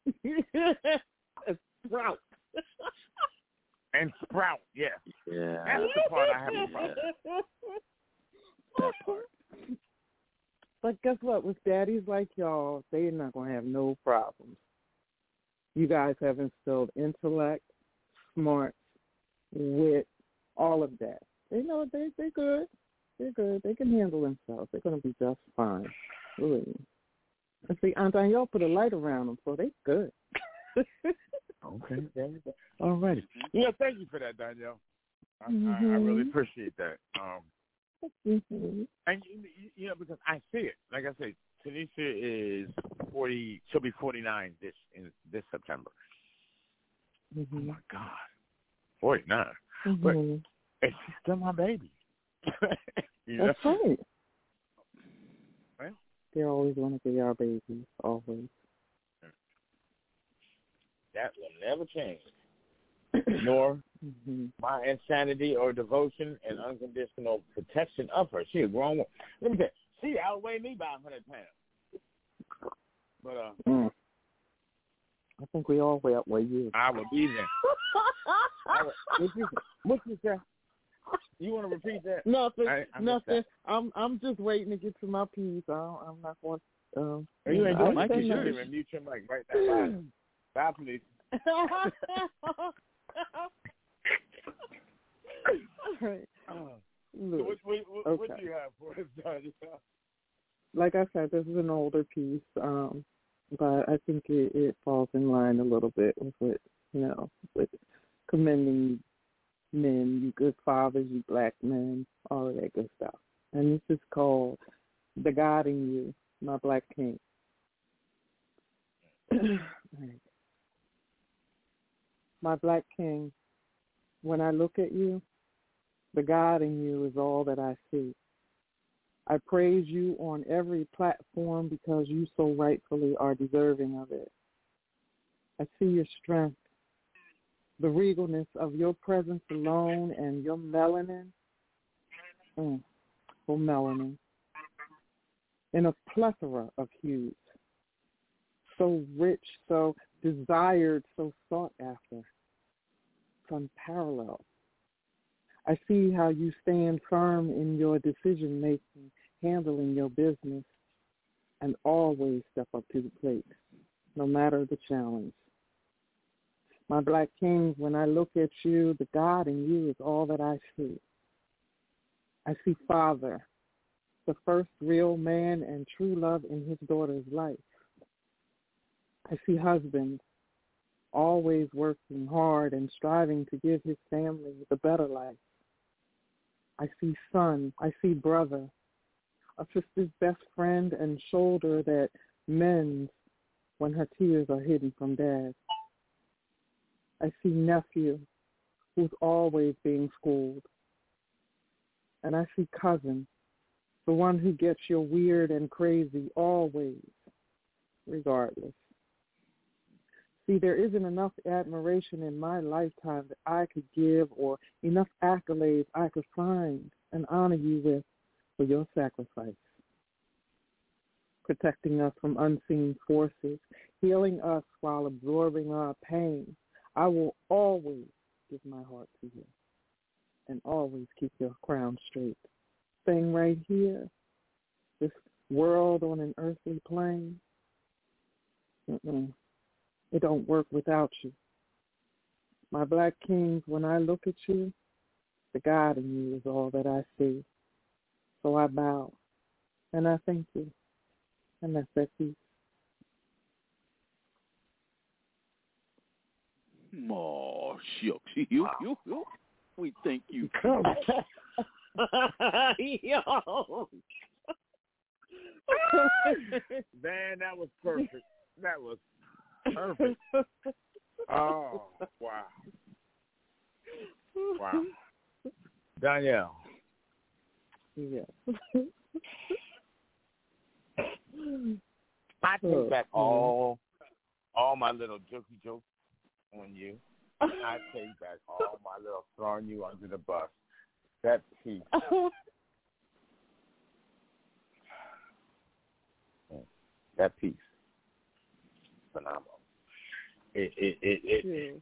Sprout. And sprout, yeah. Yeah. That's the part I have a problem. That part. But guess what? With daddies like y'all, they're not going to have no problems. You guys have instilled intellect, smarts with all of that. They know they they're good. They're good. They can handle themselves. They're going to be just fine. Really. And see, Aunt Danielle put a light around them, so they good. Okay. All righty. Yeah, thank you for that, Danielle. I, mm-hmm. I, I really appreciate that. Um, mm-hmm. And, you, you know, because I see it. Like I said, Tanisha is forty, she'll be forty-nine this in this September. Mm-hmm. Oh, my God. forty-nine. Mm-hmm. But it's still my baby. You know? That's right. Well, they're always going to be our babies, always. That will never change. Nor mm-hmm. my insanity or devotion and unconditional protection of her. She a grown woman. Let me tell you, she outweighed me by one hundred pounds. But, uh, mm. I think we all outweigh you. I will be there. What you, what you say? You want to repeat that? Nothing. I, I nothing. I'm I'm just waiting to get to my piece. I don't, I'm not going to. Um, you ain't doing Mike is yours. Mute your mic right now. Bye, please. All right. Uh, so what, what, what, okay. what do you have for us, Johnny? Like I said, this is an older piece, um, but I think it, it falls in line a little bit with what, you know, with commending men, you good fathers, you black men, all of that good stuff. And this is called The God in You, My Black King. My Black King, when I look at you, the God in you is all that I see. I praise you on every platform because you so rightfully are deserving of it. I see your strength, the regalness of your presence alone, and your melanin, mm, for melanin, in a plethora of hues, so rich, so desired, so sought after. It's unparalleled. I see how you stand firm in your decision-making, handling your business, and always step up to the plate, no matter the challenge. My Black King, when I look at you, the God in you is all that I see. I see Father, the first real man and true love in his daughter's life. I see husband, always working hard and striving to give his family the better life. I see son, I see brother, a sister's best friend and shoulder that mends when her tears are hidden from dad. I see nephew, who's always being schooled. And I see cousin, the one who gets your weird and crazy always, regardless. See, there isn't enough admiration in my lifetime that I could give or enough accolades I could find and honor you with for your sacrifice. Protecting us from unseen forces, healing us while absorbing our pain. I will always give my heart to you and always keep your crown straight. Staying right here, this world on an earthly plane, mm-mm. It don't work without you. My Black Kings, when I look at you, the God in you is all that I see. So I bow, and I thank you, and that's that peace. Oh, shucks. You, you, you. We thank you. Come Yo. Man, that was perfect. That was perfect. Oh, wow. Wow. Danielle. Yes. I take back all all my little jokey jokes on you. I take back all my little throwing you under the bus. That piece. That piece. Phenomenal. It it it it, yeah.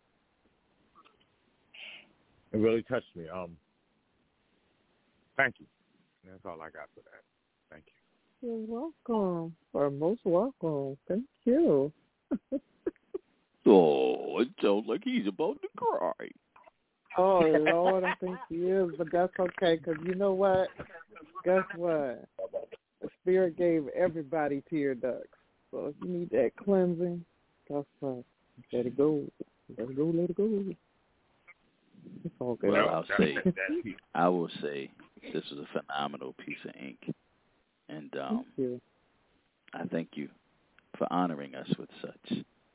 it really touched me. Um, thank you. That's all I got for that. Thank you. You're welcome. Or most welcome. Thank you. Oh, it sounds like he's about to cry. Oh, Lord, I think he is, but that's okay, because you know what? Guess what? The Spirit gave everybody tear ducts. So if you need that cleansing, guess what? Let it go. Let it go, let it go. It's all good. Well, I'll say, I will say, this was a phenomenal piece of ink. And um, thank you. I thank you for honoring us with such.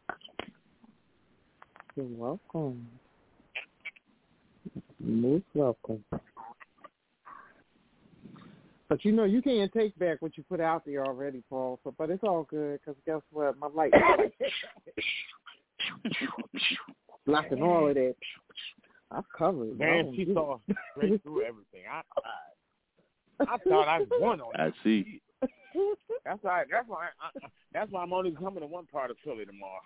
You're welcome. Most welcome. But you know, you can't take back what you put out there already, Paul. So, but it's all good, because guess what? My light blocking all of that. I've covered. Man, she saw straight through everything. I, I, I thought I won on I that. see. That's why. That's why. I, that's why I'm only coming to one part of Philly tomorrow.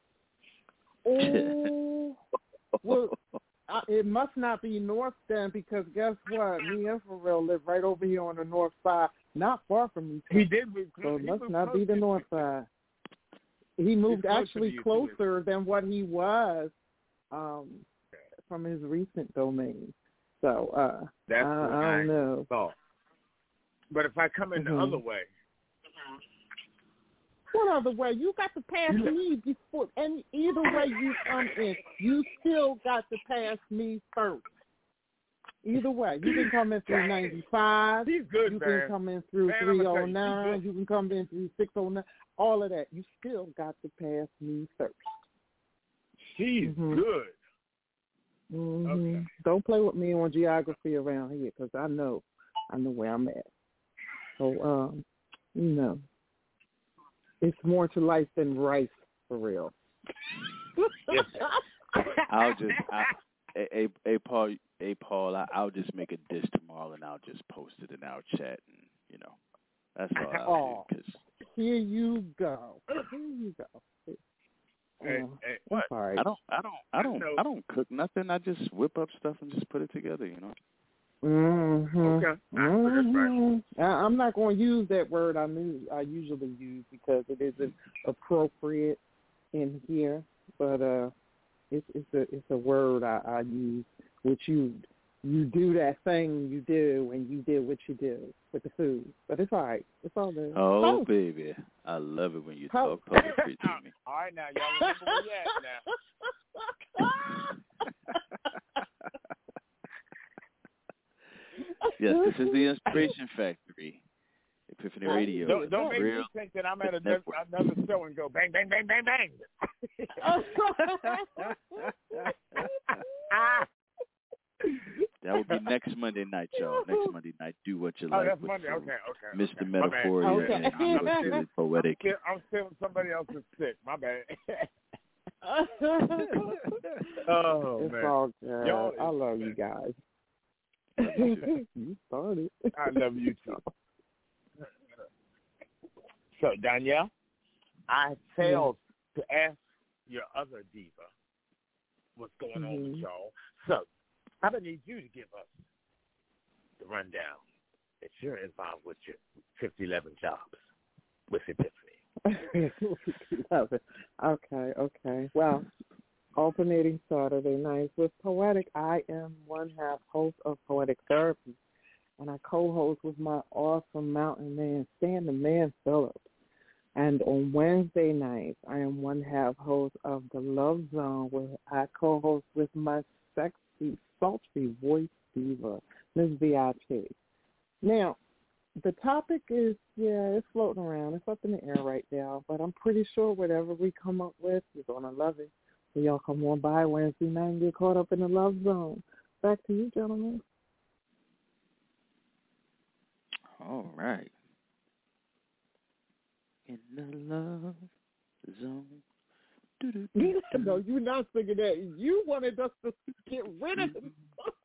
Oh, well, uh, it must not be north then, because guess what? Me and Pharrell live right over here on the north side, not far from each other. He did move close. So it He must moved not close be the to north you. side. He moved closer actually to you, closer than what he was um, from his recent domain. So uh, That's I, what I don't know. Thought. But if I come in mm-hmm. the other way. What other way? You got to pass me before, and either way you come in, you still got to pass me first. Either way, you can come in through ninety-five. He's good, You man. can come in through man, three oh you, nine. You can come in through six oh nine. All of that, you still got to pass me first. She's mm-hmm. good. Mm-hmm. Okay. Don't play with me on geography around here, because I know, I know where I'm at. So, um, you know. It's more to life than rice, for real. I'll just, I, a, a, a Paul, a Paul, I, I'll just make a dish tomorrow and I'll just post it in our chat, and you know, that's all I'll oh, do. Cause here you go. Here you go. Hey, uh, hey, what? All right. I don't, I don't, I don't, I don't cook nothing. I just whip up stuff and just put it together, you know. Mm-hmm. Okay. Mm-hmm. I, I'm not going to use that word I knew I usually use, because it isn't appropriate in here. But uh, it's it's a it's a word I, I use, which you you do that thing you do, and you do what you do with the food. But it's all right. It's all good. Oh, oh. baby, I love it when you How? talk poetry to me. All right, now y'all remember where you at now. Yes, this is the Inspiration Factory, Epiphany Radio. Don't, don't make Real me think that I'm at another, another show and go bang, bang, bang, bang, bang. That will be next Monday night, y'all. Next Monday night, do what you Oh, like that's with Monday. food. Okay, okay. Mister okay. Metaphor Okay. and yours truly poetic. I'm, still, I'm stealing somebody else's stick. My bad. oh, it's man. all good. Y'all I love is, you guys. You started. I love you too. So, Danielle, I failed yeah. to ask your other diva what's going mm-hmm. on with y'all. So, I'm going to need you to give us the rundown that you're involved with your fifty eleven jobs with Epiphany. okay, okay. Well, alternating Saturday nights with Poetic. I am one half host of Poetic Therapy, and I co-host with my awesome mountain man, Stan the Man Phillips. And on Wednesday nights, I am one half host of The Love Zone, where I co-host with my sexy, sultry voice diva, Miss V I P. Now, the topic is, yeah, it's floating around. It's up in the air right now, but I'm pretty sure whatever we come up with, you're going to love it. So y'all come on by Wednesday night and get caught up in the Love Zone. Back to you, gentlemen. All right. In the Love Zone. No, you're not singing that. You wanted us to get rid of it.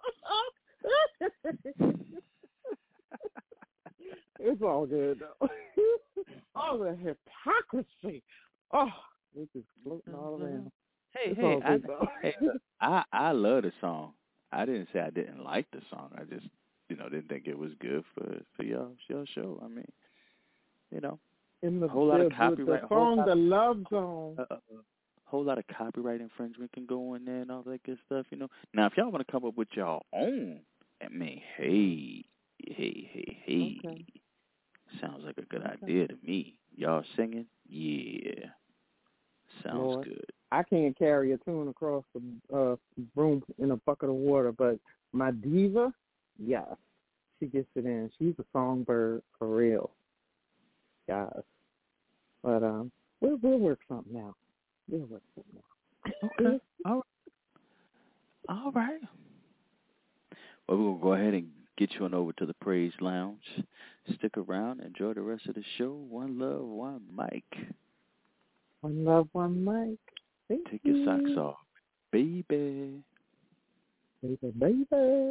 It's all good, though. All the hypocrisy. Oh, it's just floating all around. Hey, it's hey, I, good, hey I, I love the song. I didn't say I didn't like the song. I just, you know, didn't think it was good for, for y'all, y'all show. I mean, you know, in the, a whole lot the, of copyright. The song, The Love Zone. A, a, whole lot of copyright infringement can go in there and all that good stuff, you know. Now, if y'all want to come up with y'all own, I mean, hey, hey, hey, hey, Okay. sounds like a good Okay. idea to me. Y'all singing? Yeah. Sounds Lord. good. I can't carry a tune across the uh, room in a bucket of water, but my diva, yes, she gets it in. She's a songbird for real, guys. But um, we'll we'll work something out. We'll work something out. Okay. All right. All right. Well, we're going to go ahead and get you on over to the Praise Lounge. Stick around. Enjoy the rest of the show. One love, one mic. One love, one mic. Thank Take you. your socks off, baby. Baby, baby.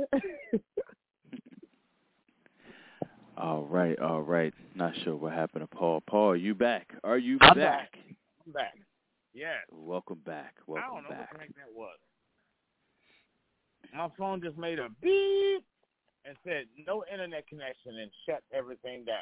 All right, all right. Not sure what happened to Paul. Paul, are you back? Are you I'm back? back. I'm back. Yes. Welcome back. Welcome I don't know back. what the heck that was. My phone just made a beep and said no internet connection and shut everything down.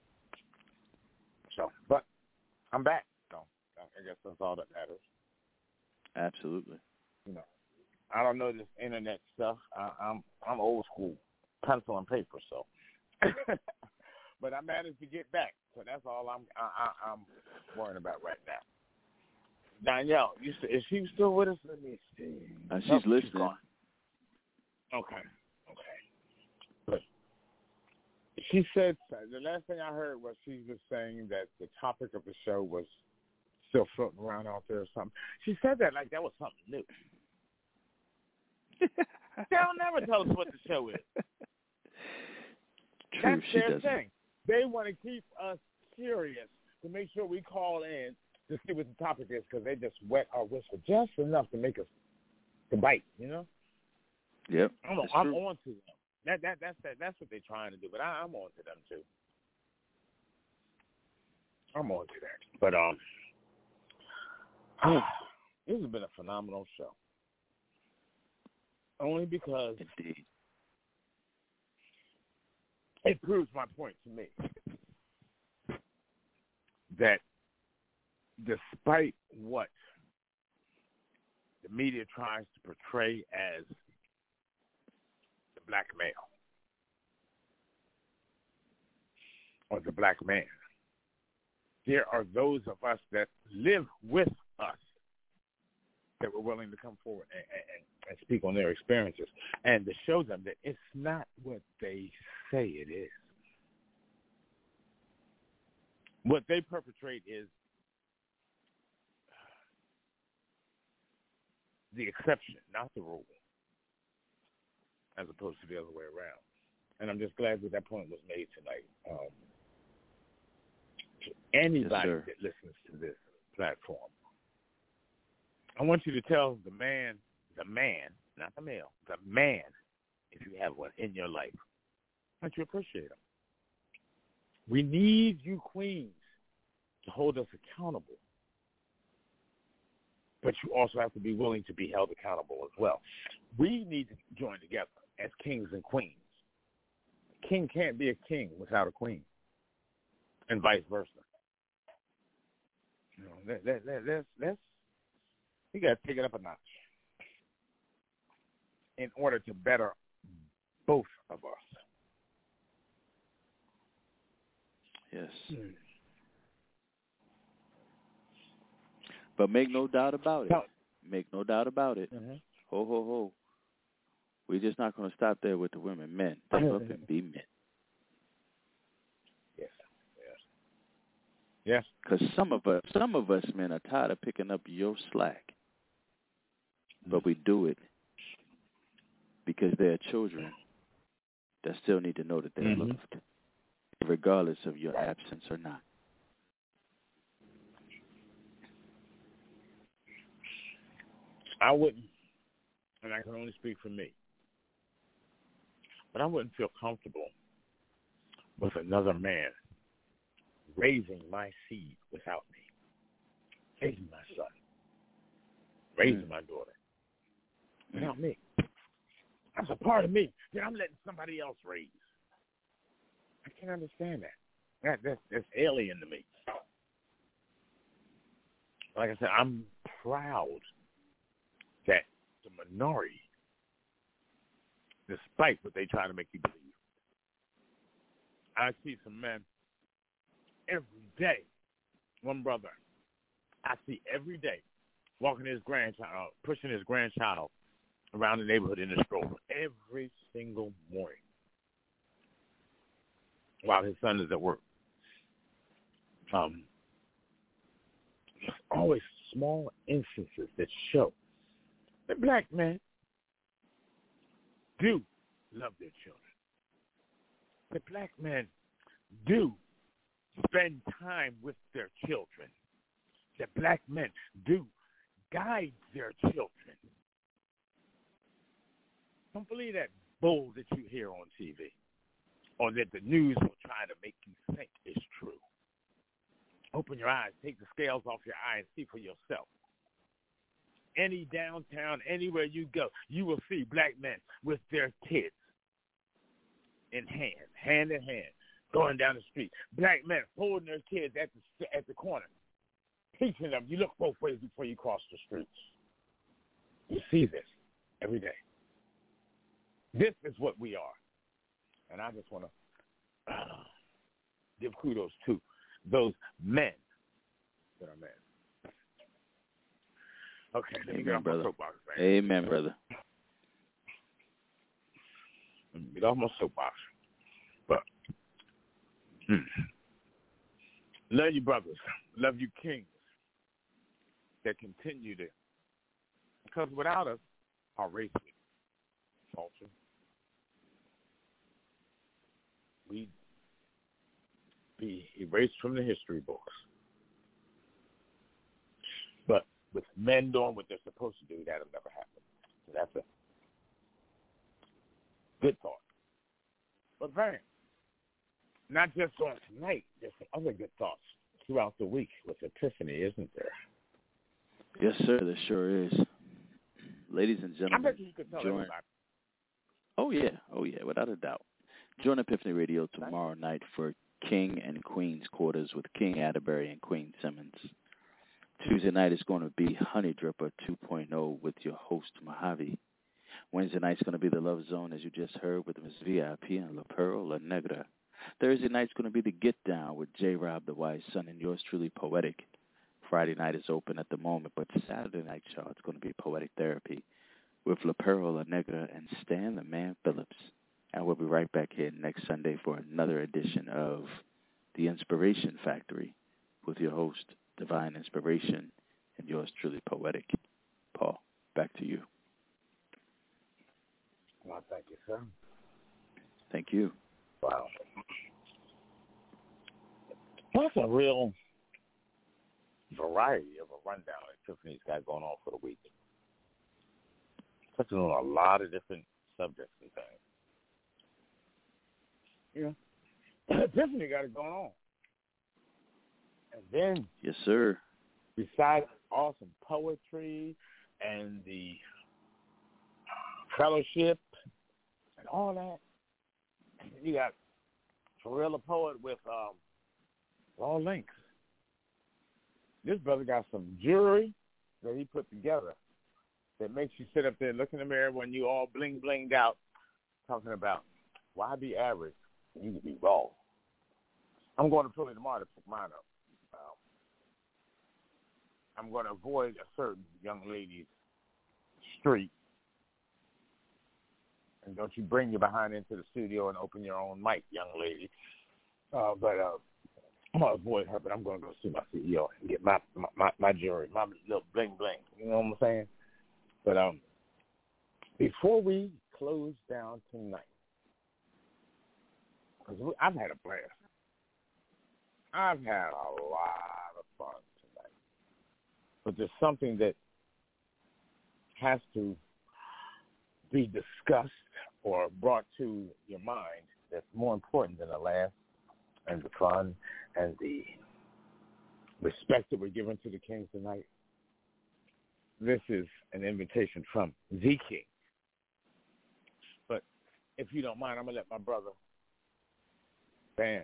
So, but I'm back. So I guess that's all that matters. Absolutely. You know, I don't know this internet stuff. I, I'm I'm old school, pencil and paper. So, but I managed to get back. So that's all I'm I, I, I'm worrying about right now. Danielle, you st- is she still with us? Let me see. Uh, she's Nope, listening. She's gone. Okay. Okay. But she said the last thing I heard was she was saying that the topic of the show was still floating around out there or something. She said that like that was something new. They'll never tell us what the show is. True, That's she their doesn't. thing. They want to keep us curious to make sure we call in to see what the topic is because they just wet our whistle just enough to make us to bite, you know? Yep, I'm, that's I'm true. on to them. That, that, that's, that, that's what they're trying to do, but I, I'm on to them, too. I'm on to that. But, um, this has been a phenomenal show. Only because Indeed. it proves my point to me that despite what the media tries to portray as the black male or the black man, there are those of us that live with us that were willing to come forward and, and, and speak on their experiences and to show them that it's not what they say it is. What they perpetrate is the exception, not the rule, as opposed to the other way around. And I'm just glad that that point was made tonight. Um, to anybody Yes, that listens to this platform, I want you to tell the man, the man, not the male, the man, if you have one in your life, that you appreciate him. We need you queens to hold us accountable. But you also have to be willing to be held accountable as well. We need to join together as kings and queens. A king can't be a king without a queen, and vice versa. You know, that, that, that, that's, that's, you got to take it up a notch in order to better both of us. Yes. Hmm. But make no doubt about it. No. Make no doubt about it. Mm-hmm. Ho, ho, ho. We're just not going to stop there with the women. Men, step up and be men. Yes. Yes. Yes. Because some of us, some of us men are tired of picking up your slack. But we do it because there are children that still need to know that they're mm-hmm. loved, regardless of your absence or not. I wouldn't, and I can only speak for me, but I wouldn't feel comfortable with another man raising my seed without me, raising my son, raising mm. my daughter without mm. me. That's a part of me that I'm letting somebody else raise. I can't understand that. that that's, that's alien to me. Like I said, I'm proud that the minority, despite what they try to make you believe. I see some men every day. One brother I see every day walking his grandchild, pushing his grandchild around the neighborhood in a stroller every single morning while his son is at work. Um, there's always small instances that show that black men do love their children. That black men do spend time with their children. That black men do guide their children. Don't believe that bull that you hear on T V or that the news will try to make you think is true. Open your eyes, take the scales off your eyes, see for yourself. Any downtown, anywhere you go, you will see black men with their kids in hand, hand in hand, going down the street. Black men holding their kids at the at the corner, teaching them, you look both ways before you cross the streets. You see this every day. This is what we are. And I just want to uh, give kudos to those men that are men. Okay, let me Amen, get off brother. my soapbox. Man. Amen, brother. Let me get off my soapbox. But, hmm. Love you brothers. Love you kings that continue to, because without us, our race would falter. We'd be erased from the history books. But with men doing what they're supposed to do, that'll never happen. So that's a good thought. But Vern, not just on tonight, there's some other good thoughts throughout the week with Epiphany, isn't there? Yes, sir, there sure is. Ladies and I gentlemen, bet you could tell join. everybody. Oh, yeah. Oh, yeah, without a doubt. Join Epiphany Radio tomorrow night for King and Queen's Quarters with King Atterbury and Queen Simmons. Tuesday night is going to be Honey Dripper two point oh with your host, Mojave. Wednesday night is going to be the Love Zone, as you just heard, with Miss V I P and La Pearl La Negra. Thursday night is going to be the Get Down with J. Rob, the Wise Son, and yours truly, Poetic. Friday night is open at the moment, but Saturday night, y'all, it's going to be Poetic Therapy with La Pearl La Negra and Stan the Man Phillips. And we'll be right back here next Sunday for another edition of The Inspiration Factory with your host, Divine Inspiration, and yours truly, Poetic. Paul, back to you. Well, thank you, sir. Thank you. Wow. That's a real variety of a rundown Epiphany's got going on for the week. Touching on a lot of different subjects and things. You know, Epiphany got it going on. And then, yes, sir. Besides awesome poetry and the fellowship and all that, you got Terrell the Poet with um, Raw Links. This brother got some jewelry that he put together that makes you sit up there, look in the mirror when you all bling blinged out, talking about why be average when you can be raw. I'm going to Philly tomorrow to pick mine up. Um, I'm going to avoid a certain young lady's street. And don't you bring your behind into the studio and open your own mic, young lady. Uh, but uh, I'm going to avoid her, but I'm going to go see my C E O and get my, my, my, my jewelry, my little bling bling. You know what I'm saying? But um, before we close down tonight, because I've had a blast. I've had a lot of fun tonight. But there's something that has to be discussed or brought to your mind that's more important than the laugh and the fun and the respect that we're giving to the Kings tonight. This is an invitation from the King. But if you don't mind, I'm going to let my brother, Van,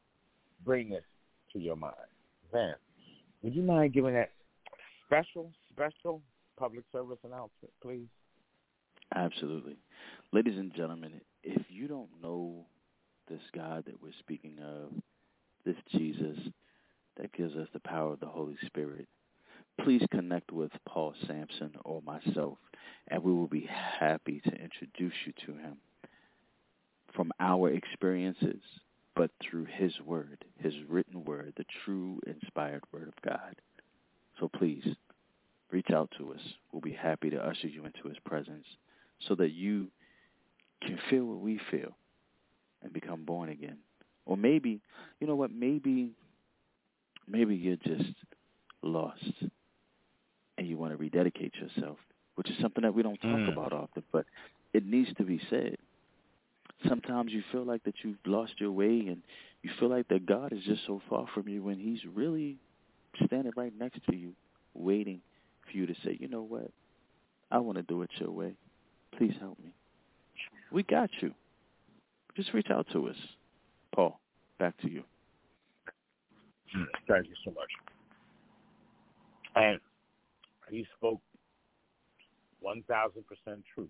bring this to your mind. Van, would you mind giving that special, special public service announcement, please? Absolutely. Ladies and gentlemen, if you don't know this God that we're speaking of, this Jesus that gives us the power of the Holy Spirit, please connect with Paul Sampson or myself, and we will be happy to introduce you to him from our experiences, but through his word, his written word, the true inspired word of God. So please reach out to us. We'll be happy to usher you into his presence so that you can feel what we feel and become born again. Or maybe, you know what, maybe maybe you're just lost and you want to rededicate yourself, which is something that we don't talk mm. about often, but it needs to be said. Sometimes you feel like that you've lost your way and you feel like that God is just so far from you when he's really standing right next to you, waiting for you to say, you know what, I want to do it your way. Please help me. We got you. Just reach out to us. Paul, back to you. Thank you so much. And he spoke one thousand percent truth.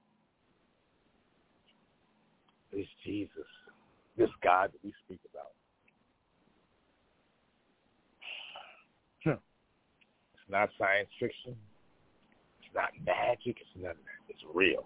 This Jesus, this God that we speak about. It's not science fiction. It's not magic. It's none of that. It's real.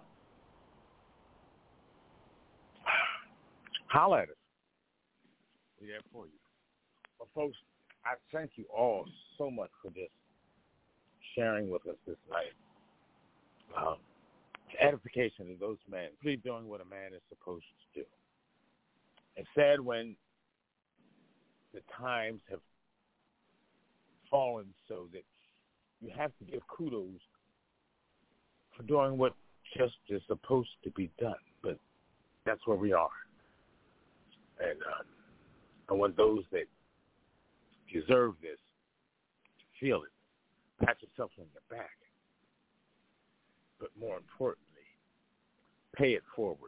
Holler at us. We're there for you. Well, folks, I thank you all so much for just sharing with us this night. Um, edification of those men, really doing what a man is supposed to do. It's sad when the times have fallen so that you have to give kudos for doing what just is supposed to be done. But that's where we are. And uh, I want those that deserve this to feel it. Pat yourself on the back. But more importantly, pay it forward.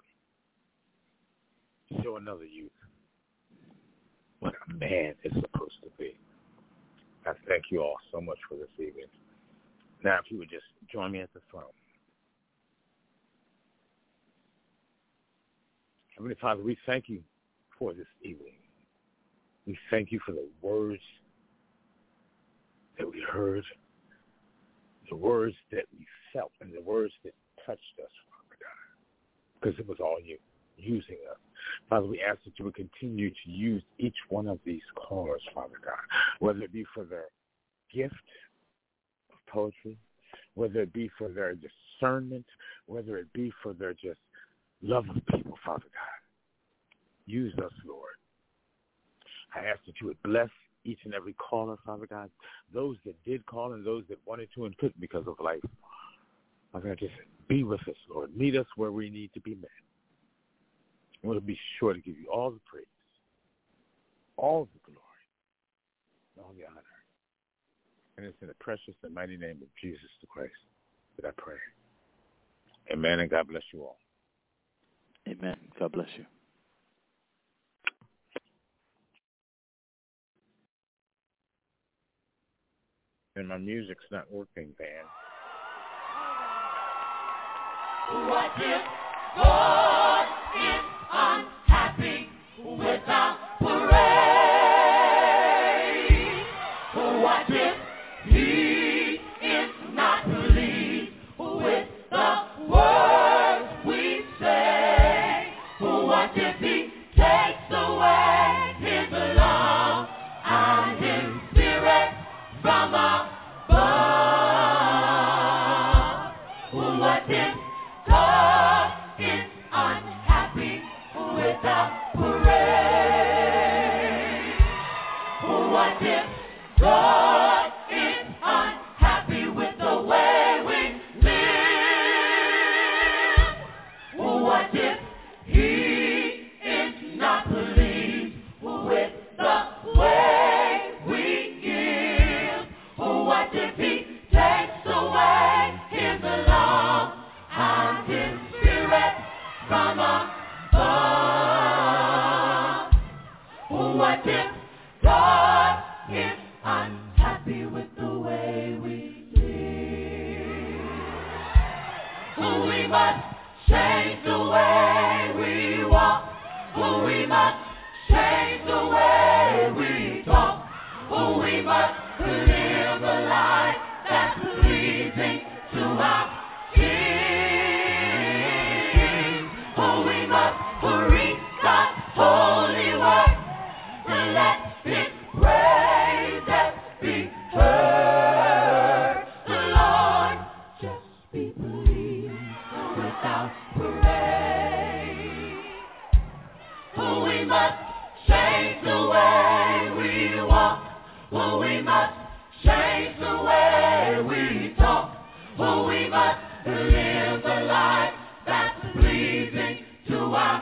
Show another youth what a man is supposed to be. I thank you all so much for this evening. Now, if you would just join me at the throne. Heavenly Father, we thank you for this evening. We thank you for the words that we heard, the words that we felt, and the words that touched us, Father God, because it was all you using us. Father, we ask that you would continue to use each one of these callers, Father God, whether it be for their gift of poetry, whether it be for their discernment, whether it be for their just love of people, Father God. Use us, Lord. I ask that you would bless each and every caller, Father God, those that did call and those that wanted to and couldn't because of life. Father God, just be with us, Lord. Meet us where we need to be met. We'll be sure to give you all the praise, all the glory, and all the honor. And it's in the precious and mighty name of Jesus the Christ that I pray. Amen, and God bless you all. Amen. God bless you. And my music's not working, band. What if God is unhappy with our parade? What if he is not pleased with the words we say? What if he takes away his love and his spirit from above? What if God is unhappy with our parade? What if God is unhappy with the way we live? What if he is not pleased with the way we give? What if he takes away his love and his spirit from above? What if God is unhappy with the way we live? for we must change the way we talk, for we must live a life that's pleasing to our King. For we must read God's holy word and let His praises be heard. The Lord just be pleased without praise. For we must change the way we walk, for we must change the way we talk, for we must live a life that's pleasing to our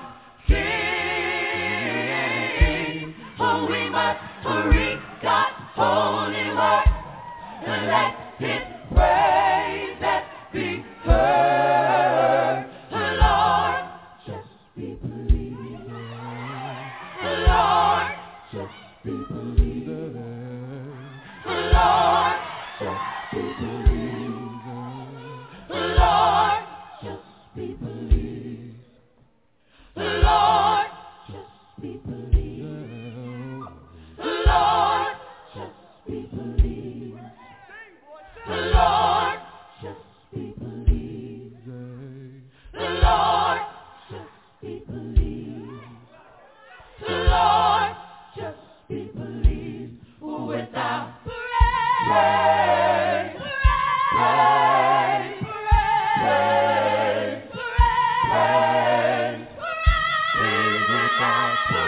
King. For we must read God's holy word and let His praises be heard. The Lord just be pleased. The Lord just be pleased. The Lord just be pleased. The Lord just be pleased. The Lord just be pleased. The Lord just be pleased. The Lord just be pleased. The Lord just be pleased. The Lord just be pleased with our praise, praise, praise, praise, praise with our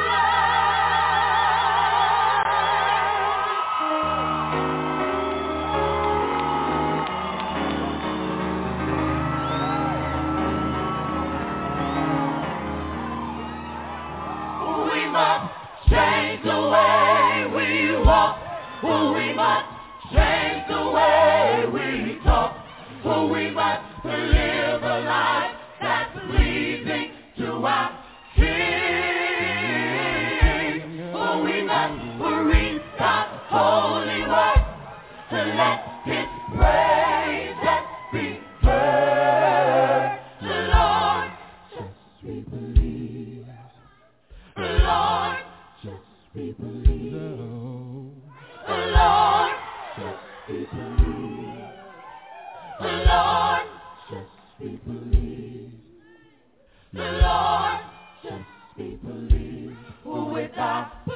We must change the way we walk, for we must change the way we talk, for we must live a life that's pleasing to our King. For we must read God's holy word and let His praises be heard. The Lord just be pleased. The Lord just be pleased. The Lord just be pleased. The Lord just be pleased. The Lord just be pleased with our